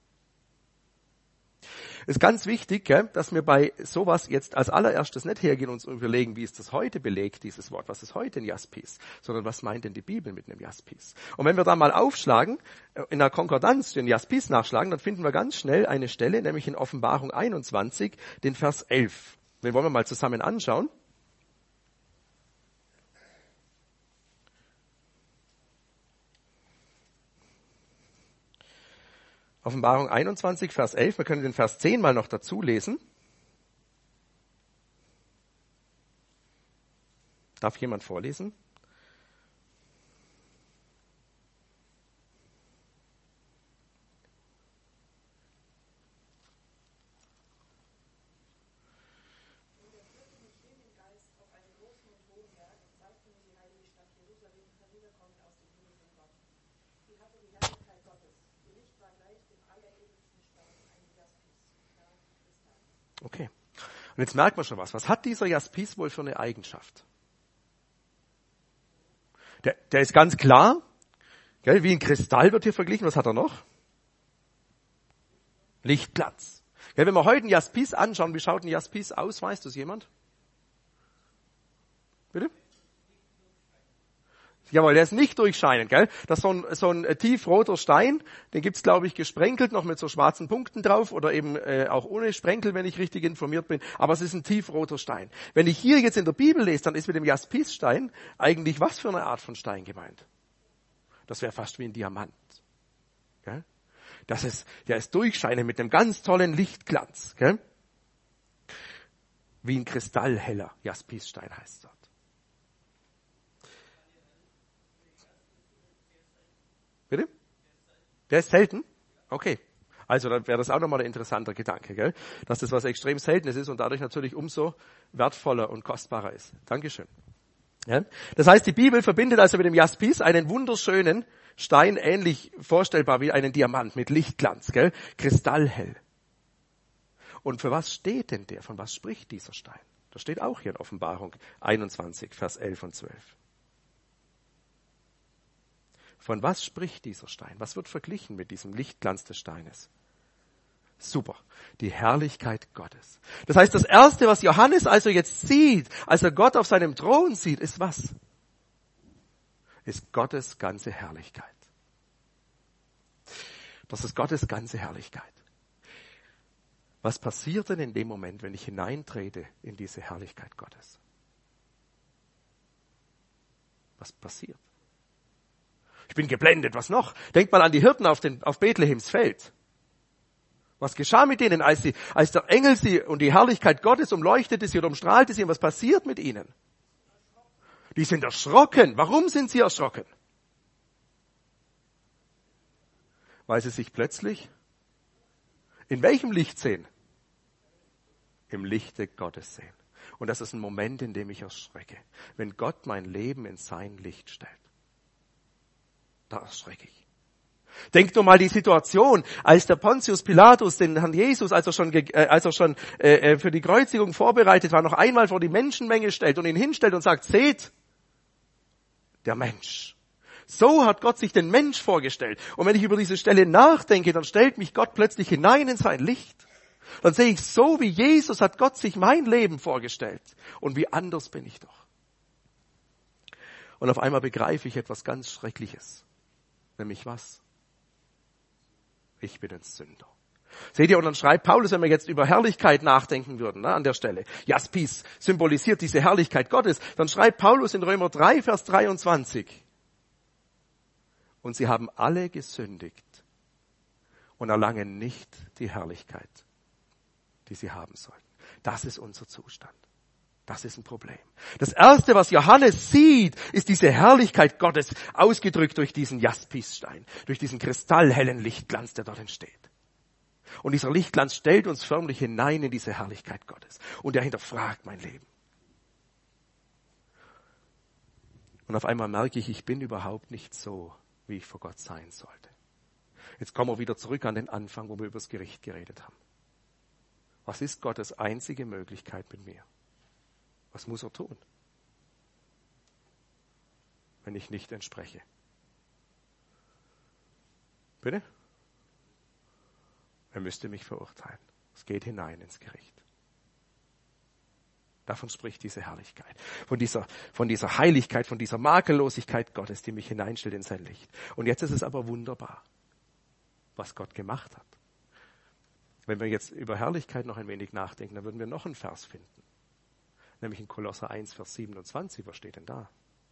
Es ist ganz wichtig, dass wir bei sowas jetzt als allererstes nicht hergehen und uns überlegen, wie ist das heute belegt, dieses Wort, was ist heute ein Jaspis, sondern was meint denn die Bibel mit einem Jaspis? Und wenn wir da mal aufschlagen, in der Konkordanz den Jaspis nachschlagen, dann finden wir ganz schnell eine Stelle, nämlich in Offenbarung 21, den Vers 11. Den wollen wir mal zusammen anschauen. Offenbarung 21, Vers 11. Wir können den Vers 10 mal noch dazu lesen. Darf jemand vorlesen? Okay. Und jetzt merkt man schon was. Was hat dieser Jaspis wohl für eine Eigenschaft? Der ist ganz klar, gell, wie ein Kristall wird hier verglichen. Was hat er noch? Lichtglanz. Gell, wenn wir heute einen Jaspis anschauen, wie schaut ein Jaspis aus? Weiß das jemand? Bitte? Jawohl, der ist nicht durchscheinend, gell? Das ist so ein tiefroter Stein, den gibt's, glaube ich, gesprenkelt, noch mit so schwarzen Punkten drauf oder eben auch ohne Sprenkel, wenn ich richtig informiert bin. Aber es ist ein tiefroter Stein. Wenn ich hier jetzt in der Bibel lese, dann ist mit dem Jaspisstein eigentlich was für eine Art von Stein gemeint? Das wäre fast wie ein Diamant. Gell? Der ist durchscheinend mit einem ganz tollen Lichtglanz. Gell? Wie ein kristallheller Jaspisstein heißt dort. Bitte? Der ist selten? Okay. Also dann wäre das auch nochmal ein interessanter Gedanke, gell? Dass das was extrem Seltenes ist und dadurch natürlich umso wertvoller und kostbarer ist. Dankeschön. Ja? Das heißt, die Bibel verbindet also mit dem Jaspis einen wunderschönen Stein, ähnlich vorstellbar wie einen Diamant mit Lichtglanz, gell? Kristallhell. Und für was steht denn der? Von was spricht dieser Stein? Das steht auch hier in Offenbarung 21, Vers 11 und 12. Von was spricht dieser Stein? Was wird verglichen mit diesem Lichtglanz des Steines? Super. Die Herrlichkeit Gottes. Das heißt, das Erste, was Johannes also jetzt sieht, als er Gott auf seinem Thron sieht, ist was? Ist Gottes ganze Herrlichkeit. Das ist Gottes ganze Herrlichkeit. Was passiert denn in dem Moment, wenn ich hineintrete in diese Herrlichkeit Gottes? Was passiert? Ich bin geblendet, was noch? Denkt mal an die Hirten auf Bethlehems Feld. Was geschah mit denen, als der Engel sie und die Herrlichkeit Gottes umleuchtete sie oder umstrahlte sie? Und was passiert mit ihnen? Die sind erschrocken. Warum sind sie erschrocken? Weil sie sich plötzlich in welchem Licht sehen? Im Lichte Gottes sehen. Und das ist ein Moment, in dem ich erschrecke. Wenn Gott mein Leben in sein Licht stellt. Da erschrecke ich. Denkt nur mal die Situation, als der Pontius Pilatus den Herrn Jesus, als er schon für die Kreuzigung vorbereitet war, noch einmal vor die Menschenmenge stellt und ihn hinstellt und sagt, seht, der Mensch. So hat Gott sich den Mensch vorgestellt. Und wenn ich über diese Stelle nachdenke, dann stellt mich Gott plötzlich hinein in sein Licht. Dann sehe ich, so wie Jesus hat Gott sich mein Leben vorgestellt. Und wie anders bin ich doch. Und auf einmal begreife ich etwas ganz Schreckliches. Nämlich was? Ich bin ein Sünder. Seht ihr, und dann schreibt Paulus, wenn wir jetzt über Herrlichkeit nachdenken würden, an der Stelle. Jaspis symbolisiert diese Herrlichkeit Gottes. Dann schreibt Paulus in Römer 3, Vers 23. Und sie haben alle gesündigt und erlangen nicht die Herrlichkeit, die sie haben sollten. Das ist unser Zustand. Das ist ein Problem. Das Erste, was Johannes sieht, ist diese Herrlichkeit Gottes, ausgedrückt durch diesen Jaspisstein, durch diesen kristallhellen Lichtglanz, der dort entsteht. Und dieser Lichtglanz stellt uns förmlich hinein in diese Herrlichkeit Gottes. Und er hinterfragt mein Leben. Und auf einmal merke ich bin überhaupt nicht so, wie ich vor Gott sein sollte. Jetzt kommen wir wieder zurück an den Anfang, wo wir über das Gericht geredet haben. Was ist Gottes einzige Möglichkeit mit mir? Was muss er tun, wenn ich nicht entspreche? Bitte? Er müsste mich verurteilen. Es geht hinein ins Gericht. Davon spricht diese Herrlichkeit. Von dieser Heiligkeit, von dieser Makellosigkeit Gottes, die mich hineinstellt in sein Licht. Und jetzt ist es aber wunderbar, was Gott gemacht hat. Wenn wir jetzt über Herrlichkeit noch ein wenig nachdenken, dann würden wir noch einen Vers finden. Nämlich in Kolosser 1, Vers 27. Was steht denn da?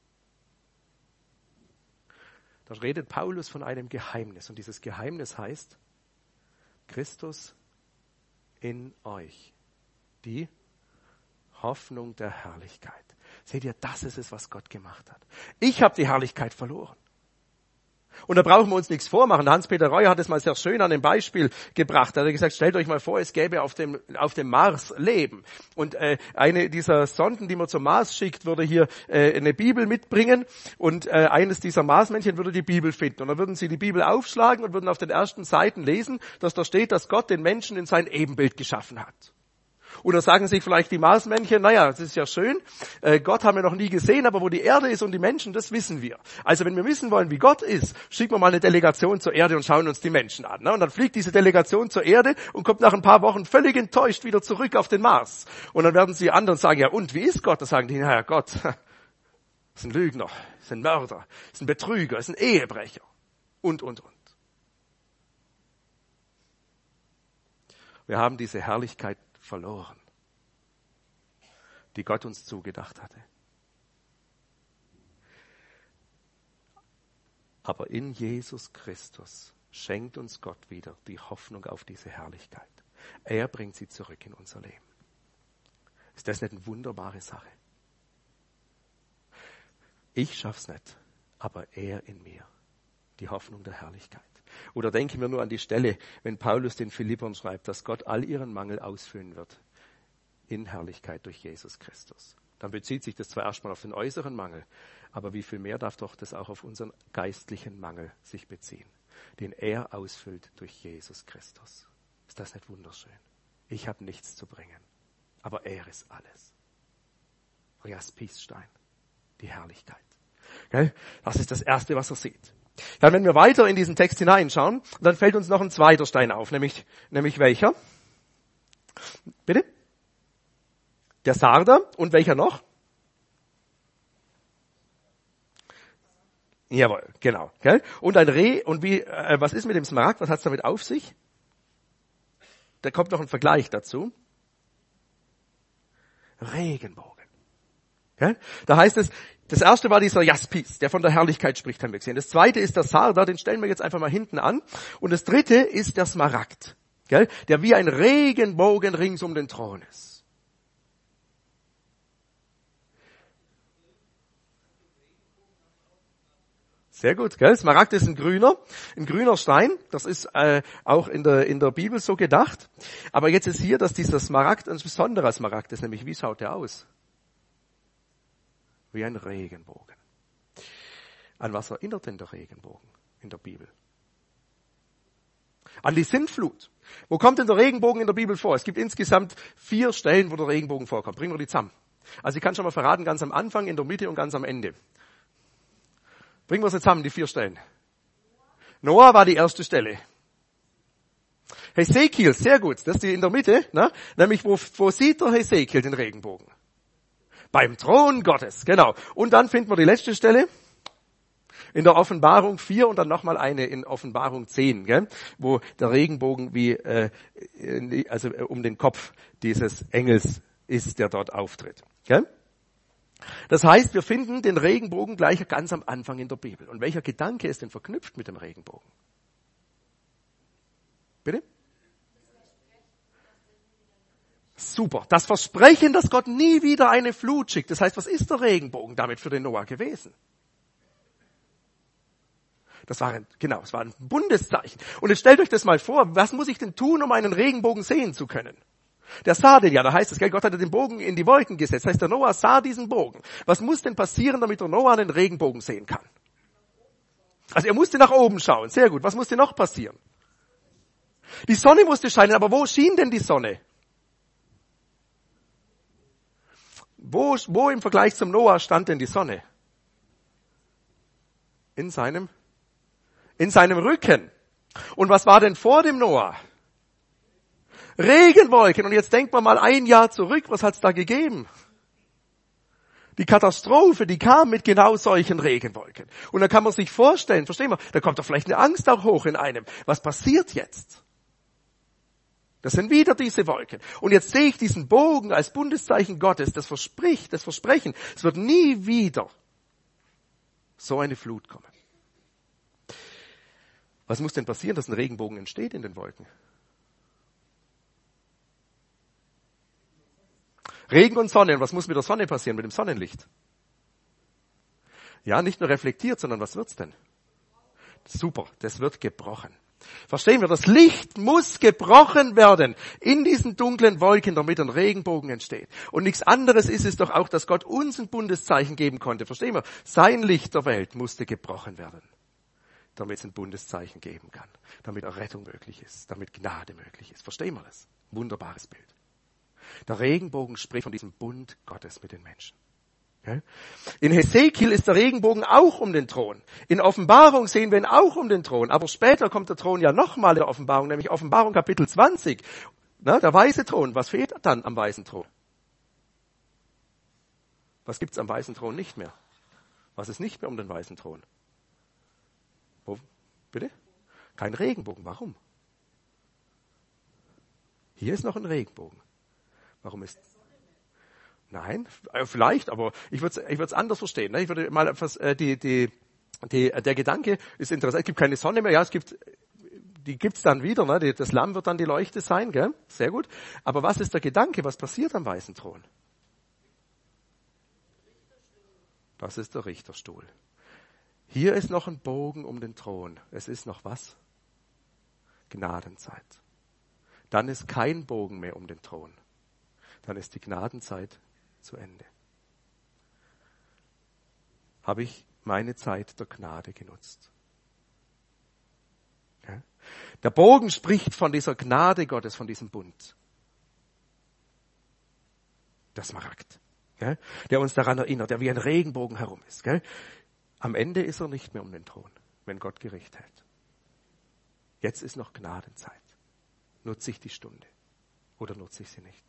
Da redet Paulus von einem Geheimnis. Und dieses Geheimnis heißt, Christus in euch. Die Hoffnung der Herrlichkeit. Seht ihr, das ist es, was Gott gemacht hat. Ich habe die Herrlichkeit verloren. Und da brauchen wir uns nichts vormachen. Hans-Peter Reuer hat es mal sehr schön an dem Beispiel gebracht. Er hat gesagt, stellt euch mal vor, es gäbe auf dem Mars Leben. Und eine dieser Sonden, die man zum Mars schickt, würde hier eine Bibel mitbringen. Und eines dieser Marsmännchen würde die Bibel finden. Und dann würden sie die Bibel aufschlagen und würden auf den ersten Seiten lesen, dass da steht, dass Gott den Menschen in sein Ebenbild geschaffen hat. Oder sagen sich vielleicht die Marsmännchen, naja, das ist ja schön, Gott haben wir noch nie gesehen, aber wo die Erde ist und die Menschen, das wissen wir. Also wenn wir wissen wollen, wie Gott ist, schicken wir mal eine Delegation zur Erde und schauen uns die Menschen an. Ne? Und dann fliegt diese Delegation zur Erde und kommt nach ein paar Wochen völlig enttäuscht wieder zurück auf den Mars. Und dann werden sie anderen sagen, ja und, wie ist Gott? Da sagen die, naja Gott, ist ein Lügner, ist ein Mörder, ist ein Betrüger, ist ein Ehebrecher und. Wir haben diese Herrlichkeit verloren, die Gott uns zugedacht hatte. Aber in Jesus Christus schenkt uns Gott wieder die Hoffnung auf diese Herrlichkeit. Er bringt sie zurück in unser Leben. Ist das nicht eine wunderbare Sache? Ich schaff's nicht, aber er in mir. Die Hoffnung der Herrlichkeit. Oder denken wir nur an die Stelle, wenn Paulus den Philippern schreibt, dass Gott all ihren Mangel ausfüllen wird in Herrlichkeit durch Jesus Christus. Dann bezieht sich das zwar erstmal auf den äußeren Mangel, aber wie viel mehr darf doch das auch auf unseren geistlichen Mangel sich beziehen, den er ausfüllt durch Jesus Christus. Ist das nicht wunderschön? Ich habe nichts zu bringen, aber er ist alles. Jaspisstein, die Herrlichkeit. Gell? Das ist das Erste, was er sieht. Dann, wenn wir weiter in diesen Text hineinschauen, dann fällt uns noch ein zweiter Stein auf, nämlich welcher? Bitte? Der Sarder und welcher noch? Jawohl, genau. Gell? Und ein Reh, und was ist mit dem Smaragd? Was hat es damit auf sich? Da kommt noch ein Vergleich dazu. Regenbogen. Gell? Da heißt es, das erste war dieser Jaspis, der von der Herrlichkeit spricht, haben wir gesehen. Das zweite ist der Sarder, den stellen wir jetzt einfach mal hinten an. Und das dritte ist der Smaragd, gell? Der wie ein Regenbogen rings um den Thron ist. Sehr gut, gell? Smaragd ist ein grüner Stein. Das ist auch in der Bibel so gedacht. Aber jetzt ist hier, dass dieser Smaragd ein besonderer Smaragd ist, nämlich wie schaut der aus? Wie ein Regenbogen. An was erinnert denn der Regenbogen in der Bibel? An die Sintflut. Wo kommt denn der Regenbogen in der Bibel vor? Es gibt insgesamt 4 Stellen, wo der Regenbogen vorkommt. Bringen wir die zusammen. Also ich kann schon mal verraten, ganz am Anfang, in der Mitte und ganz am Ende. Bringen wir sie zusammen, die 4 Stellen. Noah war die erste Stelle. Hesekiel, sehr gut, das ist die in der Mitte, ne? Nämlich wo sieht der Hesekiel den Regenbogen? Beim Thron Gottes, genau. Und dann finden wir die letzte Stelle in der Offenbarung 4 und dann nochmal eine in Offenbarung 10, gell? Wo der Regenbogen also um den Kopf dieses Engels ist, der dort auftritt. Gell? Das heißt, wir finden den Regenbogen gleich ganz am Anfang in der Bibel. Und welcher Gedanke ist denn verknüpft mit dem Regenbogen? Bitte? Super. Das Versprechen, dass Gott nie wieder eine Flut schickt. Das heißt, was ist der Regenbogen damit für den Noah gewesen? Es war ein Bundeszeichen. Und jetzt stellt euch das mal vor, was muss ich denn tun, um einen Regenbogen sehen zu können? Der sah den ja, da heißt es, Gott hatte den Bogen in die Wolken gesetzt. Das heißt, der Noah sah diesen Bogen. Was muss denn passieren, damit der Noah einen Regenbogen sehen kann? Also er musste nach oben schauen. Sehr gut. Was musste noch passieren? Die Sonne musste scheinen, aber wo schien denn die Sonne? Wo im Vergleich zum Noah stand denn die Sonne? In seinem Rücken. Und was war denn vor dem Noah? Regenwolken. Und jetzt denkt man mal ein Jahr zurück, was hat's da gegeben? Die Katastrophe, die kam mit genau solchen Regenwolken. Und da kann man sich vorstellen, verstehen wir, da kommt doch vielleicht eine Angst auch hoch in einem. Was passiert jetzt? Das sind wieder diese Wolken. Und jetzt sehe ich diesen Bogen als Bundeszeichen Gottes, das Versprechen, es wird nie wieder so eine Flut kommen. Was muss denn passieren, dass ein Regenbogen entsteht in den Wolken? Regen und Sonne. Und was muss mit der Sonne passieren, mit dem Sonnenlicht? Ja, nicht nur reflektiert, sondern was wird's denn? Super, das wird gebrochen. Verstehen wir, das Licht muss gebrochen werden in diesen dunklen Wolken, damit ein Regenbogen entsteht. Und nichts anderes ist es doch auch, dass Gott uns ein Bundeszeichen geben konnte. Verstehen wir, sein Licht der Welt musste gebrochen werden, damit es ein Bundeszeichen geben kann, damit Errettung möglich ist, damit Gnade möglich ist. Verstehen wir das? Wunderbares Bild. Der Regenbogen spricht von diesem Bund Gottes mit den Menschen. In Hesekiel ist der Regenbogen auch um den Thron. In Offenbarung sehen wir ihn auch um den Thron. Aber später kommt der Thron ja nochmal in der Offenbarung, nämlich Offenbarung Kapitel 20. Der weiße Thron. Was fehlt dann am weißen Thron? Was gibt's am weißen Thron nicht mehr? Was ist nicht mehr um den weißen Thron? Wo? Bitte? Kein Regenbogen. Warum? Hier ist noch ein Regenbogen. Warum ist... Nein, vielleicht, aber ich würde es anders verstehen. Ne? Ich würde mal der Gedanke ist interessant. Es gibt keine Sonne mehr. Ja, die gibt's dann wieder. Ne? Das Lamm wird dann die Leuchte sein, gell? Sehr gut. Aber was ist der Gedanke? Was passiert am weißen Thron? Das ist der Richterstuhl. Hier ist noch ein Bogen um den Thron. Es ist noch was? Gnadenzeit. Dann ist kein Bogen mehr um den Thron. Dann ist die Gnadenzeit zu Ende. Habe ich meine Zeit der Gnade genutzt? Ja? Der Bogen spricht von dieser Gnade Gottes, von diesem Bund. Der Smaragd, ja? Der uns daran erinnert, der wie ein Regenbogen herum ist. Gell? Am Ende ist er nicht mehr um den Thron, wenn Gott Gericht hält. Jetzt ist noch Gnadenzeit. Nutze ich die Stunde oder nutze ich sie nicht?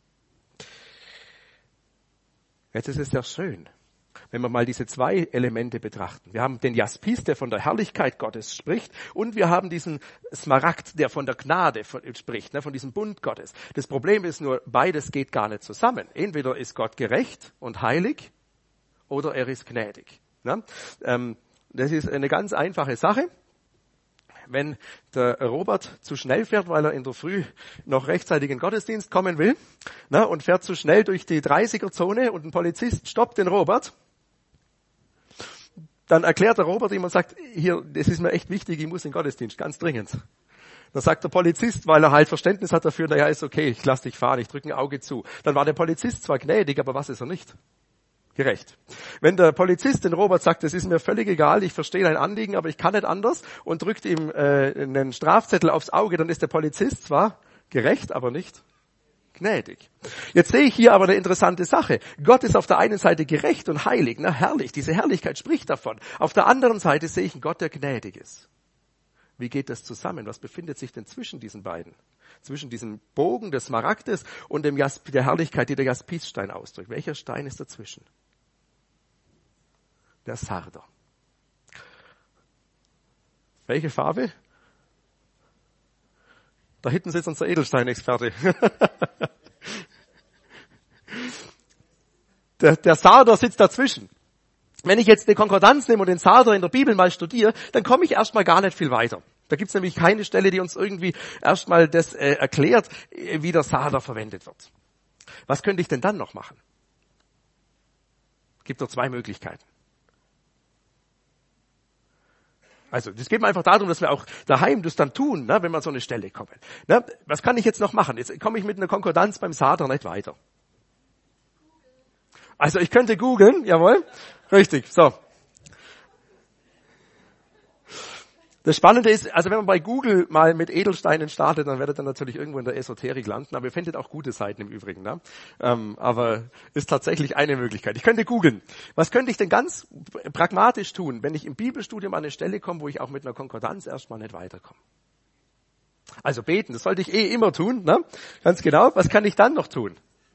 Jetzt ist es ja schön, wenn wir mal diese zwei Elemente betrachten. Wir haben den Jaspis, der von der Herrlichkeit Gottes spricht, und wir haben diesen Smaragd, der von der Gnade spricht, von diesem Bund Gottes. Das Problem ist nur, beides geht gar nicht zusammen. Entweder ist Gott gerecht und heilig oder er ist gnädig. Das ist eine ganz einfache Sache. Wenn der Robert zu schnell fährt, weil er in der Früh noch rechtzeitig in den Gottesdienst kommen will, und fährt zu schnell durch die 30er-Zone und ein Polizist stoppt den Robert, dann erklärt der Robert ihm und sagt, hier, das ist mir echt wichtig, ich muss in den Gottesdienst, ganz dringend. Dann sagt der Polizist, weil er halt Verständnis hat dafür, naja, ist okay, ich lass dich fahren, ich drücke ein Auge zu. Dann war der Polizist zwar gnädig, aber was ist er nicht? Gerecht. Wenn der Polizist den Robert sagt, es ist mir völlig egal, ich verstehe dein Anliegen, aber ich kann nicht anders und drückt ihm einen Strafzettel aufs Auge, dann ist der Polizist zwar gerecht, aber nicht gnädig. Jetzt sehe ich hier aber eine interessante Sache. Gott ist auf der einen Seite gerecht und heilig, herrlich, diese Herrlichkeit spricht davon. Auf der anderen Seite sehe ich einen Gott, der gnädig ist. Wie geht das zusammen? Was befindet sich denn zwischen diesen beiden? Zwischen diesem Bogen des Smaragdes und der Herrlichkeit, die der Jaspisstein ausdrückt. Welcher Stein ist dazwischen? Der Sarder. Welche Farbe? Da hinten sitzt unser Edelsteinexperte. Der Sarder sitzt dazwischen. Wenn ich jetzt eine Konkordanz nehme und den Sarder in der Bibel mal studiere, dann komme ich erstmal gar nicht viel weiter. Da gibt es nämlich keine Stelle, die uns irgendwie erstmal das erklärt, wie der Sarder verwendet wird. Was könnte ich denn dann noch machen? Es gibt nur zwei Möglichkeiten. Also, es geht mir einfach darum, dass wir auch daheim das dann tun, wenn wir an so eine Stelle kommen. Was kann ich jetzt noch machen? Jetzt komme ich mit einer Konkordanz beim Sarder nicht weiter. Also, ich könnte googeln, jawohl. Richtig, so. Das Spannende ist, also wenn man bei Google mal mit Edelsteinen startet, dann werdet ihr natürlich irgendwo in der Esoterik landen, aber ihr findet auch gute Seiten im Übrigen. Ne? Aber ist tatsächlich eine Möglichkeit. Ich könnte googeln. Was könnte ich denn ganz pragmatisch tun, wenn ich im Bibelstudium an eine Stelle komme, wo ich auch mit einer Konkordanz erstmal nicht weiterkomme? Also beten, das sollte ich immer tun, ne? Ganz genau. Was kann ich dann noch tun?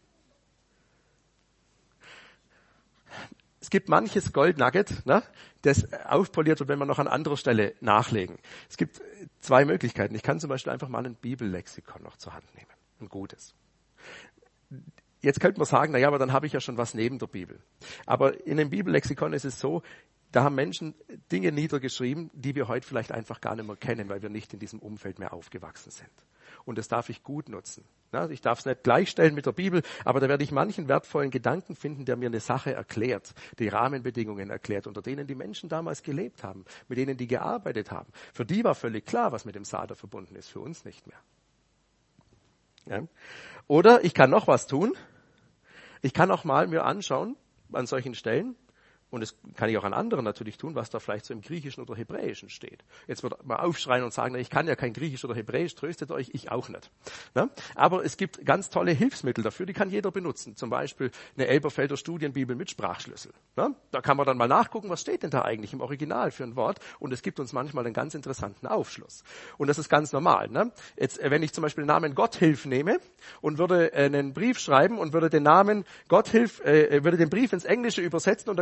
Es gibt manches Goldnugget, das aufpoliert wird, wenn wir noch an anderer Stelle nachlegen. Es gibt zwei Möglichkeiten. Ich kann zum Beispiel einfach mal ein Bibellexikon noch zur Hand nehmen. Ein gutes. Jetzt könnte man sagen, aber dann habe ich ja schon was neben der Bibel. Aber in dem Bibellexikon ist es so, da haben Menschen Dinge niedergeschrieben, die wir heute vielleicht einfach gar nicht mehr kennen, weil wir nicht in diesem Umfeld mehr aufgewachsen sind. Und das darf ich gut nutzen. Ich darf es nicht gleichstellen mit der Bibel, aber da werde ich manchen wertvollen Gedanken finden, der mir eine Sache erklärt, die Rahmenbedingungen erklärt, unter denen die Menschen damals gelebt haben, mit denen die gearbeitet haben. Für die war völlig klar, was mit dem Sarder verbunden ist, für uns nicht mehr. Ja? Oder ich kann noch was tun. Ich kann auch mal mir anschauen, an solchen Stellen, und das kann ich auch an anderen natürlich tun, was da vielleicht so im Griechischen oder Hebräischen steht. Jetzt wird man aufschreien und sagen, ich kann ja kein Griechisch oder Hebräisch, tröstet euch, ich auch nicht. Aber es gibt ganz tolle Hilfsmittel dafür, die kann jeder benutzen. Zum Beispiel eine Elberfelder Studienbibel mit Sprachschlüssel. Da kann man dann mal nachgucken, was steht denn da eigentlich im Original für ein Wort, und es gibt uns manchmal einen ganz interessanten Aufschluss. Und das ist ganz normal. Jetzt, wenn ich zum Beispiel den Namen Gotthilf nehme und würde einen Brief schreiben und würde den Namen Gotthilf, würde den Brief ins Englische übersetzen und da kommt der Name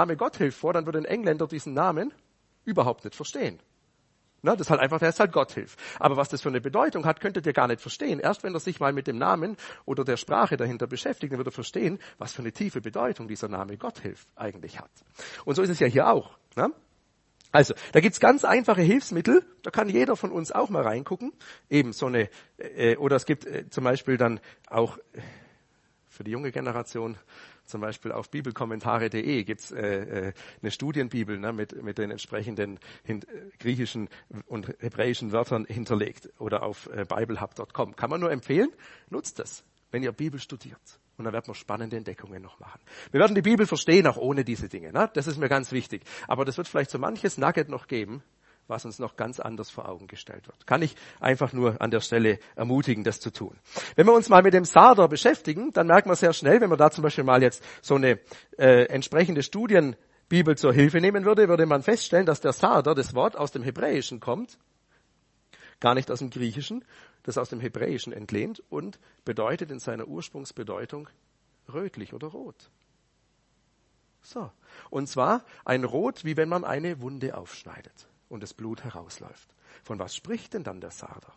Name Gotthilf vor, dann würde ein Engländer diesen Namen überhaupt nicht verstehen. Na, das ist halt einfach, der ist halt Gotthilf. Aber was das für eine Bedeutung hat, könntet ihr gar nicht verstehen. Erst wenn er sich mal mit dem Namen oder der Sprache dahinter beschäftigt, dann wird er verstehen, was für eine tiefe Bedeutung dieser Name Gotthilf eigentlich hat. Und so ist es ja hier auch. Na? Also, da gibt's ganz einfache Hilfsmittel, da kann jeder von uns auch mal reingucken. Eben so eine, oder es gibt zum Beispiel dann auch für die junge Generation, zum Beispiel auf bibelkommentare.de gibt's eine Studienbibel, ne, mit den entsprechenden griechischen und hebräischen Wörtern hinterlegt, oder auf biblehub.com. Kann man nur empfehlen, nutzt das, wenn ihr Bibel studiert. Und dann werden wir spannende Entdeckungen noch machen. Wir werden die Bibel verstehen, auch ohne diese Dinge. Ne? Das ist mir ganz wichtig. Aber das wird vielleicht so manches Nugget noch geben, was uns noch ganz anders vor Augen gestellt wird. Kann ich einfach nur an der Stelle ermutigen, das zu tun. Wenn wir uns mal mit dem Sarder beschäftigen, dann merken wir sehr schnell, wenn man da zum Beispiel mal jetzt so eine entsprechende Studienbibel zur Hilfe nehmen würde, würde man feststellen, dass der Sarder, das Wort, aus dem Hebräischen kommt, gar nicht aus dem Griechischen, das aus dem Hebräischen entlehnt und bedeutet in seiner Ursprungsbedeutung rötlich oder rot. So. Und zwar ein Rot, wie wenn man eine Wunde aufschneidet und das Blut herausläuft. Von was spricht denn dann der Sarder?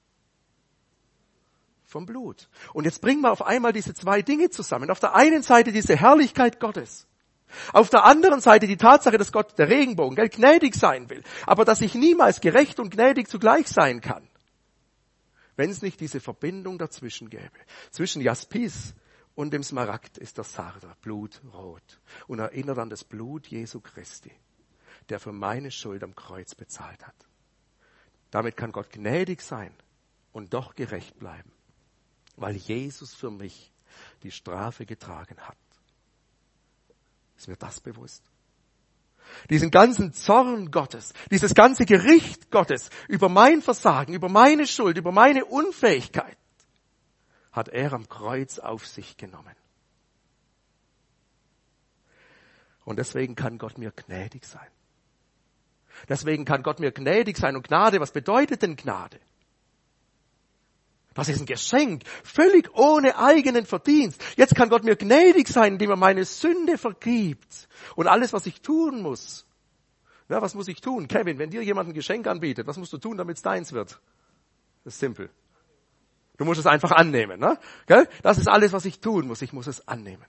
Vom Blut. Und jetzt bringen wir auf einmal diese zwei Dinge zusammen. Auf der einen Seite diese Herrlichkeit Gottes. Auf der anderen Seite die Tatsache, dass Gott, der Regenbogen, gnädig sein will. Aber dass ich niemals gerecht und gnädig zugleich sein kann. Wenn es nicht diese Verbindung dazwischen gäbe. Zwischen Jaspis und dem Smaragd ist der Sarder, blutrot. Und erinnert an das Blut Jesu Christi, der für meine Schuld am Kreuz bezahlt hat. Damit kann Gott gnädig sein und doch gerecht bleiben, weil Jesus für mich die Strafe getragen hat. Ist mir das bewusst? Diesen ganzen Zorn Gottes, dieses ganze Gericht Gottes über mein Versagen, über meine Schuld, über meine Unfähigkeit, hat er am Kreuz auf sich genommen. Und deswegen kann Gott mir gnädig sein. Deswegen kann Gott mir gnädig sein. Und Gnade, was bedeutet denn Gnade? Das ist ein Geschenk, völlig ohne eigenen Verdienst. Jetzt kann Gott mir gnädig sein, indem er meine Sünde vergibt. Und alles, was ich tun muss. Na, was muss ich tun? Kevin, wenn dir jemand ein Geschenk anbietet, was musst du tun, damit es deins wird? Das ist simpel. Du musst es einfach annehmen. Ne? Gell? Das ist alles, was ich tun muss. Ich muss es annehmen.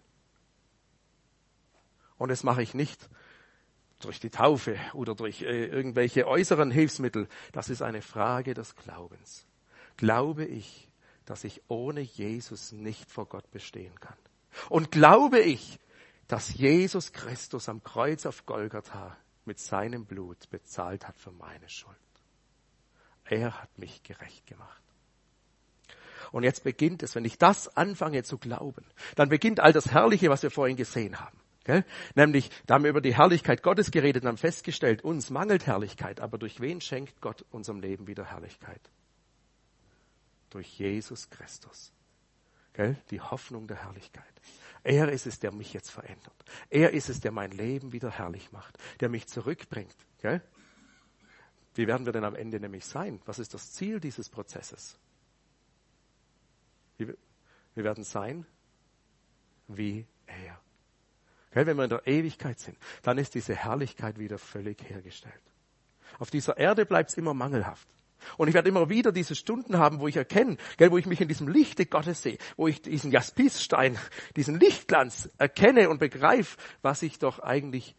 Und das mache ich nicht durch die Taufe oder durch irgendwelche äußeren Hilfsmittel. Das ist eine Frage des Glaubens. Glaube ich, dass ich ohne Jesus nicht vor Gott bestehen kann? Und glaube ich, dass Jesus Christus am Kreuz auf Golgatha mit seinem Blut bezahlt hat für meine Schuld? Er hat mich gerecht gemacht. Und jetzt beginnt es, wenn ich das anfange zu glauben, dann beginnt all das Herrliche, was wir vorhin gesehen haben. Gell? Nämlich, da haben wir über die Herrlichkeit Gottes geredet und haben festgestellt, uns mangelt Herrlichkeit, aber durch wen schenkt Gott unserem Leben wieder Herrlichkeit? Durch Jesus Christus. Gell? Die Hoffnung der Herrlichkeit. Er ist es, der mich jetzt verändert. Er ist es, der mein Leben wieder herrlich macht, der mich zurückbringt. Gell? Wie werden wir denn am Ende nämlich sein? Was ist das Ziel dieses Prozesses? Wir werden sein wie er. Gell? Wenn wir in der Ewigkeit sind, dann ist diese Herrlichkeit wieder völlig hergestellt. Auf dieser Erde bleibt es immer mangelhaft. Und ich werde immer wieder diese Stunden haben, wo ich erkenne, wo ich mich in diesem Lichte Gottes sehe, wo ich diesen Jaspisstein, diesen Lichtglanz erkenne und begreife, was ich doch eigentlich,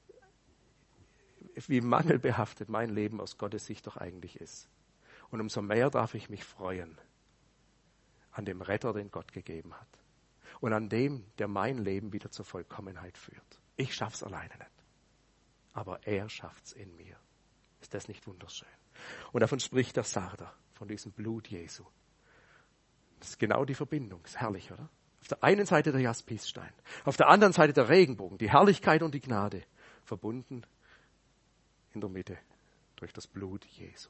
wie mangelbehaftet mein Leben aus Gottes Sicht doch eigentlich ist. Und umso mehr darf ich mich freuen an dem Retter, den Gott gegeben hat. Und an dem, der mein Leben wieder zur Vollkommenheit führt. Ich schaff's alleine nicht. Aber er schafft's in mir. Ist das nicht wunderschön? Und davon spricht der Sarder, von diesem Blut Jesu. Das ist genau die Verbindung. Ist herrlich, oder? Auf der einen Seite der Jaspisstein, auf der anderen Seite der Regenbogen, die Herrlichkeit und die Gnade, verbunden in der Mitte durch das Blut Jesu.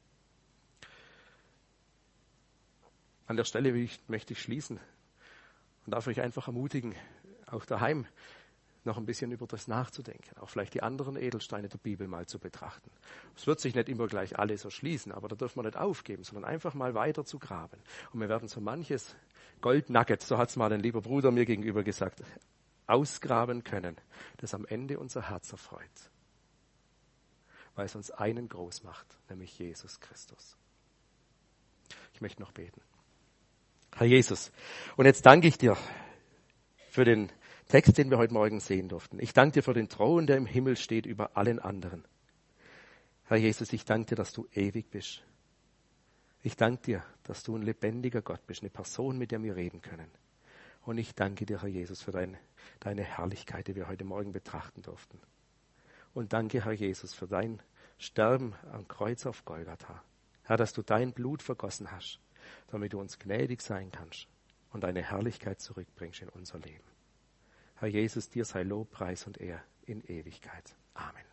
An der Stelle möchte ich schließen und darf euch einfach ermutigen, auch daheim noch ein bisschen über das nachzudenken, auch vielleicht die anderen Edelsteine der Bibel mal zu betrachten. Es wird sich nicht immer gleich alles erschließen, aber da dürfen wir nicht aufgeben, sondern einfach mal weiter zu graben. Und wir werden so manches Goldnugget, so hat es mal ein lieber Bruder mir gegenüber gesagt, ausgraben können, das am Ende unser Herz erfreut, weil es uns einen groß macht, nämlich Jesus Christus. Ich möchte noch beten. Herr Jesus, und jetzt danke ich dir für den Text, den wir heute Morgen sehen durften. Ich danke dir für den Thron, der im Himmel steht über allen anderen. Herr Jesus, ich danke dir, dass du ewig bist. Ich danke dir, dass du ein lebendiger Gott bist, eine Person, mit der wir reden können. Und ich danke dir, Herr Jesus, für deine Herrlichkeit, die wir heute Morgen betrachten durften. Und danke, Herr Jesus, für dein Sterben am Kreuz auf Golgatha. Herr, dass du dein Blut vergossen hast, damit du uns gnädig sein kannst und deine Herrlichkeit zurückbringst in unser Leben. Herr Jesus, dir sei Lob, Preis und Ehre in Ewigkeit. Amen.